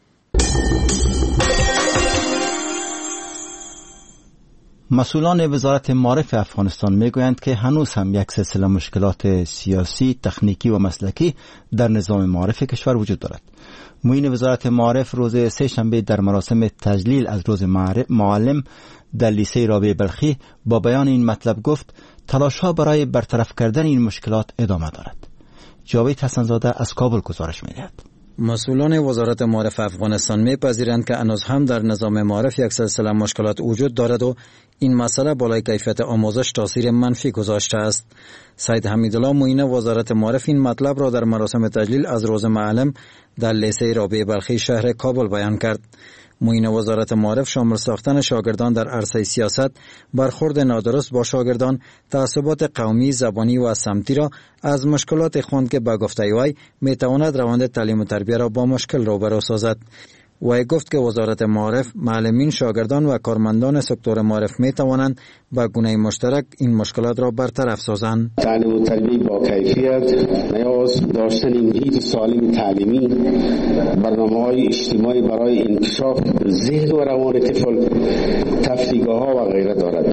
مسئولان وزارت معارف افغانستان میگویند که هنوز هم یک سلسله مشکلات سیاسی، تکنیکی و مسلکی در نظام معارف کشور وجود دارد. معین وزارت معارف روز سه شنبه در مراسم تجلیل از روز معلم در لیسه رابعه بلخی با بیان این مطلب گفت تلاش‌ها برای برطرف کردن این مشکلات ادامه دارد. جاوید حسنزاده از کابل گزارش می‌دهد. مسئولان وزارت معارف افغانستان می‌پذیرند که هنوز هم در نظام معارف یک سلسله مشکلات وجود دارد و این مسئله بالای کیفیت آموزش تاثیر منفی گذاشته است. سید حمیدالله معین وزارت معارف این مطلب را در مراسم تجلیل از روز معلم در لیسه رابعه بلخی شهر کابل بیان کرد. معین وزارت معارف شامل ساختن شاگردان در عرصه سیاست، برخورد نادرست با شاگردان، تعصبات قومی، زبانی و سمتی را از مشکلات خواند که به گفته وی میتواند روند تعلیم و تربیه را با مشکل روبرو سازد. وی گفت که وزارت معارف، معلمین، شاگردان و کارمندان سکتور معارف می توانند به گونه مشترک این مشکلات را برطرف سازند. تعلیم و تربیت با کیفیت، نیاز داشتن محیط سالم تعلیمی، برنامه‌های اجتماعی برای انکشاف ذهن و روان طفل، تفریح‌گاه‌ها و غیره دارد.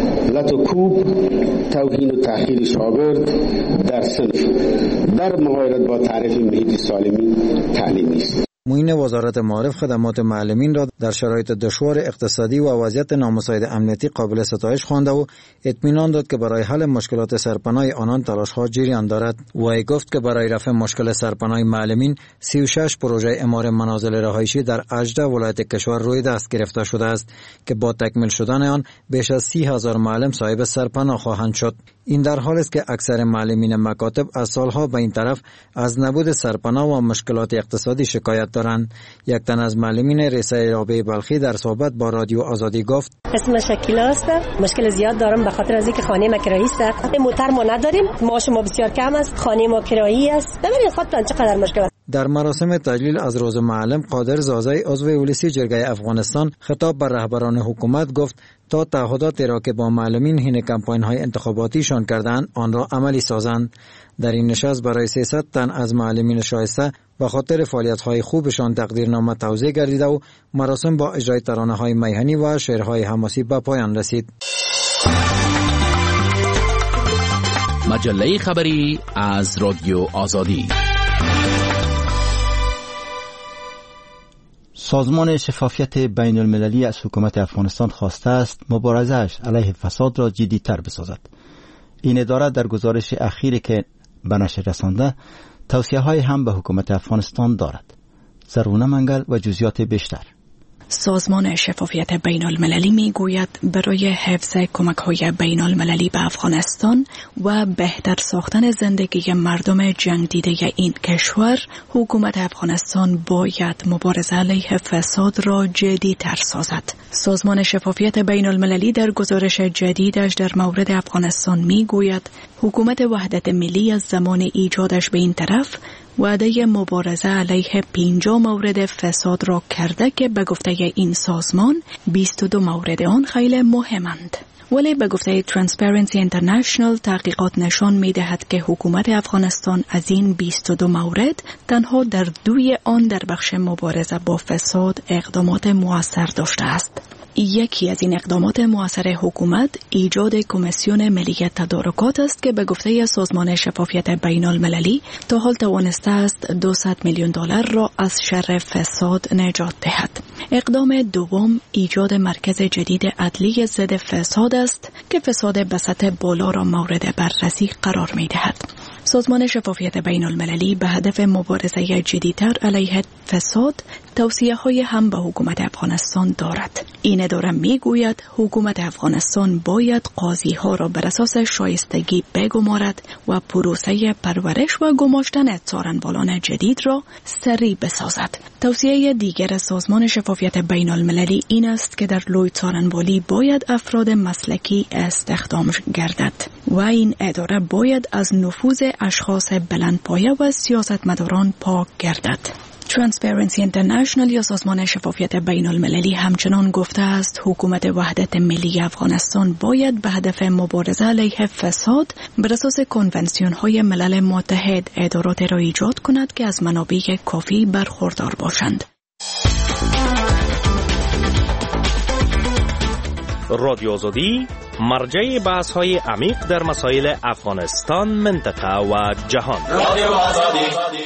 لط و کوب، توهین و تحقیر شاگرد در صنف در مقایسه با تعریف محیط سالمی تعلیمی است. معین وزارت معارف خدمات معلمین را در شرایط دشوار اقتصادی و وضعیت نامساعد امنیتی قابل ستایش خوانده و اطمینان داد که برای حل مشکلات سرپناه آنان تلاش‌ها جریان دارد. وی گفت که برای رفع مشکل سرپناه معلمین سی و شش پروژه اعمار منازل رهایشی در هجده ولایت کشور روی دست گرفته شده است که با تکمیل شدن آن بیش از سی هزار معلم صاحب سرپناه خواهند شد. این در حالی است که اکثر معلمین مکاتب از سالها به این طرف از نبود سرپناه و مشکلات اقتصادی شکایت دارند. یک تن از معلمین ریسه رابعه بلخی در صحبت با رادیو آزادی گفت: اسم شکیلا است، مشکل زیاد دارم به خاطر از اینکه خانه ما کرایی است، موتر ما نداریم، معاش ما بسیار کم است، خانه ما کرایی است. ببینید خودتان چقدر مشکل است. در مراسم تجلیل از روز معلم، قادر زازی عضو ولسی جرگه افغانستان خطاب به رهبران حکومت گفت تا تعهداتی را که با معلمین حین کمپاین‌های انتخاباتیشان کردند آن را عملی سازند. در این نشست برای سیصد تن از معلمین شایسته به خاطر فعالیت‌های خوبشان تقدیرنامه توزیع گردیده و مراسم با اجرای ترانه‌های میهنی و شعرهای حماسی به پایان رسید. مجله خبری از رادیو آزادی. سازمان شفافیت بین المللی از حکومت افغانستان خواسته است مبارزه‌اش علیه فساد را جدی‌تر بسازد. این اداره در گزارش اخیری که به نشر رسانده توصیه‌های هم به حکومت افغانستان دارد. زرونه منگل و جزئیات بیشتر. سازمان شفافیت بین المللی می گوید برای حفظ کمک های بین المللی به افغانستان و بهتر ساختن زندگی مردم جنگ دیده این کشور، حکومت افغانستان باید مبارزه علیه فساد را جدی تر سازد. سازمان شفافیت بین المللی در گزارش جدیدش در مورد افغانستان می گوید حکومت وحدت ملی از زمان ایجادش به این طرف وعده مبارزه علیه پنجاه مورد فساد را کرده که به گفته این سازمان بیست و دو مورد آن خیلی مهمند. ولی به گفته ترانسپرنسی اینترنشنال تحقیقات نشان می دهد که حکومت افغانستان از این بیست و دو مورد تنها در دوی آن در بخش مبارزه با فساد اقدامات مؤثر داشته است. یکی از این اقدامات مؤثر حکومت ایجاد کمیسیون ملی تدارکات است که به گفته سازمان شفافیت بین المللی تا حال توانسته است دویست میلیون دلار را از شر فساد نجات دهد. اقدام دوم ایجاد مرکز جدید عدلی ضد فساد است که فساد به سطح بالا را مورد بررسی قرار می دهد. سازمان شفافیت بین المللی به هدف مبارزه جدی‌تر علیه فساد توصیه های هم به حکومت افغانستان دارد. این اداره می گوید حکومت افغانستان باید قاضی ها را بر اساس شایستگی بگمارد و پروسه پرورش و گماشتن څارنوالان جدید را سریع بسازد. توصیه دیگر سازمان شفافیت بین المللی این است که در لوی څارنوالی باید افراد مسلکی استخدام گردد و این اداره باید از نفوذ اشخاص بلندپایه و سیاستمداران پاک گردد. ترانسپرنسی اینترنشنال یا سازمان شفافیت بین المللی همچنان گفته است حکومت وحدت ملی افغانستان باید به هدف مبارزه علیه فساد بر اساس کنونسیون های ملل متحد ادارات را ایجاد کند که از منابع کافی برخوردار باشند. رادیو آزادی مرجع بحث های عمیق در مسائل افغانستان، منطقه و جهان. رادیو آزادی.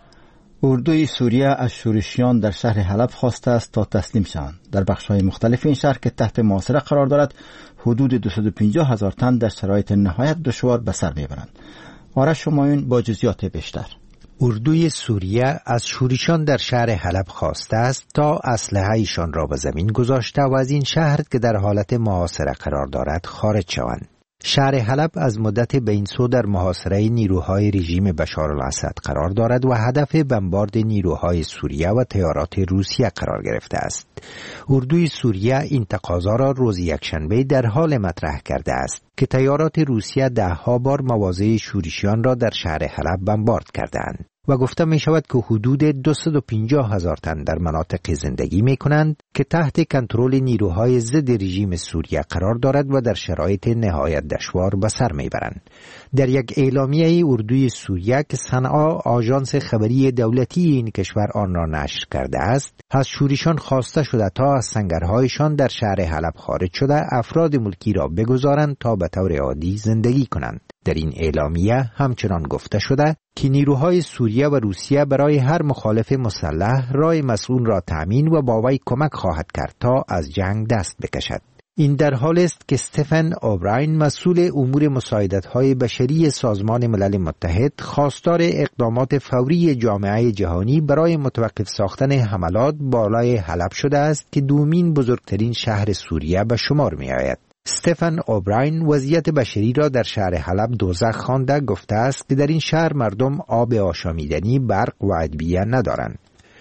اردوی سوریه از شورشیان در شهر حلب خواسته است تا تسلیم شوند. در بخش‌های مختلف این شهر که تحت محاصره قرار دارد حدود دویست و پنجاه هزار تن در شرایط نهایت دشوار به سر میبرند. آرش شمایون با جزئیات بیشتر. اردوی سوریه از شورشیان در شهر حلب خواسته است تا اسلحه ایشان را به زمین گذاشته و از این شهر که در حالت محاصره قرار دارد خارج شوند. شهر حلب از مدت بینسو در محاصره نیروهای رژیم بشار الاسد قرار دارد و هدف بمبارد نیروهای سوریه و تیارات روسیه قرار گرفته است. اردوی سوریه این تقاضا را روز یکشنبه در حال مطرح کرده است که تیارات روسیه ده ها بار مواضع شورشیان را در شهر حلب بمبارد کردند و گفته می شود که حدود دویست و پنجاه هزار تن در مناطق زندگی می کنند که تحت کنترل نیروهای ضد رژیم سوریه قرار دارد و در شرایط نهایت دشوار به سر می برند. در یک اعلامیه اردوی سوریه که صنعا آژانس خبری دولتی این کشور آن را نشر کرده است، از شورشیان خواسته شده تا از سنگرهایشان در شهر حلب خارج شده افراد ملکی را بگذارند تا به طور عادی زندگی کنند. در این اعلامیه همچنان گفته شده که نیروهای سوریه و روسیه برای هر مخالف مسلح رای مسئول را تأمین و با وی کمک خواهد کرد تا از جنگ دست بکشد. این در حال است که استفن اوبراین مسئول امور مساعدت‌های بشری سازمان ملل متحد خواستار اقدامات فوری جامعه جهانی برای متوقف ساختن حملات بالای حلب شده است که دومین بزرگترین شهر سوریه به شمار می آید. استفن اوبراین وضعیت بشری را در شهر حلب دوزخ خوانده گفته است که در این شهر مردم آب آشامیدنی، برق و ادویه ندارند.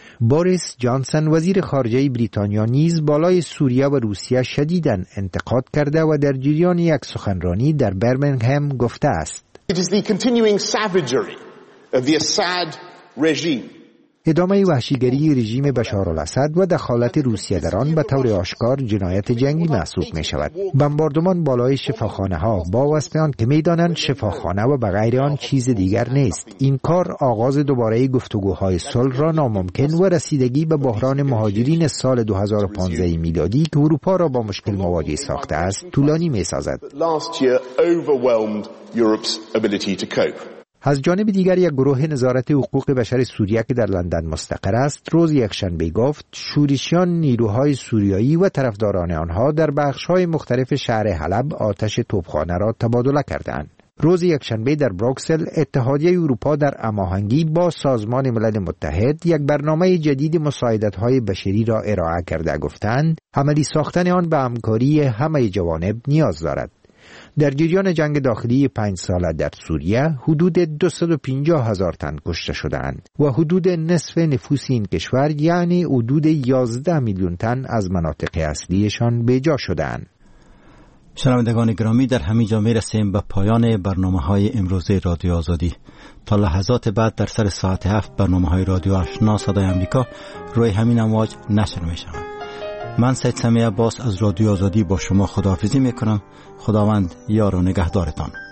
بوریس جانسن وزیر خارجه بریتانیا نیز بالای سوریه و روسیه شدیداً انتقاد کرده و در جریان یک سخنرانی در برمنگهم گفته است It is the continuing savagery of the Assad regime. ادامه وحشیگری رژیم بشار الاسد و دخالت روسیه در آن به طور آشکار جنایت جنگی محسوب می شود. بمباردمان بالای شفاخانه ها با وصف آن که می دانند شفاخانه و بغیر آن چیز دیگر نیست. این کار آغاز دوباره گفتگوهای صلح را ناممکن و رسیدگی به بحران مهاجرین سال دو هزار و پانزده میلادی که اروپا را با مشکل مواجه ساخته است طولانی می سازد. از جانب دیگر یک گروه نظارت حقوق بشر سوریه که در لندن مستقر است روز یکشنبه گفت شورشیان نیروهای سوریایی و طرفداران آنها در بخش‌های مختلف شهر حلب آتش توپخانه را تبادله کردند. روز یکشنبه در بروکسل اتحادیه اروپا در هماهنگی با سازمان ملل متحد یک برنامه جدید مساعدت‌های بشری را ارائه کرده گفتند عملی ساختن آن به همکاری همه جوانب نیاز دارد. در جریان جنگ داخلی پنج ساله در سوریه حدود دویست و پنجاه هزار تن کشته شدند و حدود نصف نفوس این کشور یعنی حدود یازده میلیون تن از مناطق اصلیشان بیجا شدند. شنوندگان گرامی، در همین جا میرسیم به پایان برنامه های امروز رادیو آزادی. تا لحظات بعد در سر ساعت هفت برنامه های رادیو آشنا صدای امریکا روی همین امواج نشر می شوند. من سید سمیع عباس از رادیو آزادی با شما خداحافظی می کنم. خداوند یار و نگهدارتان.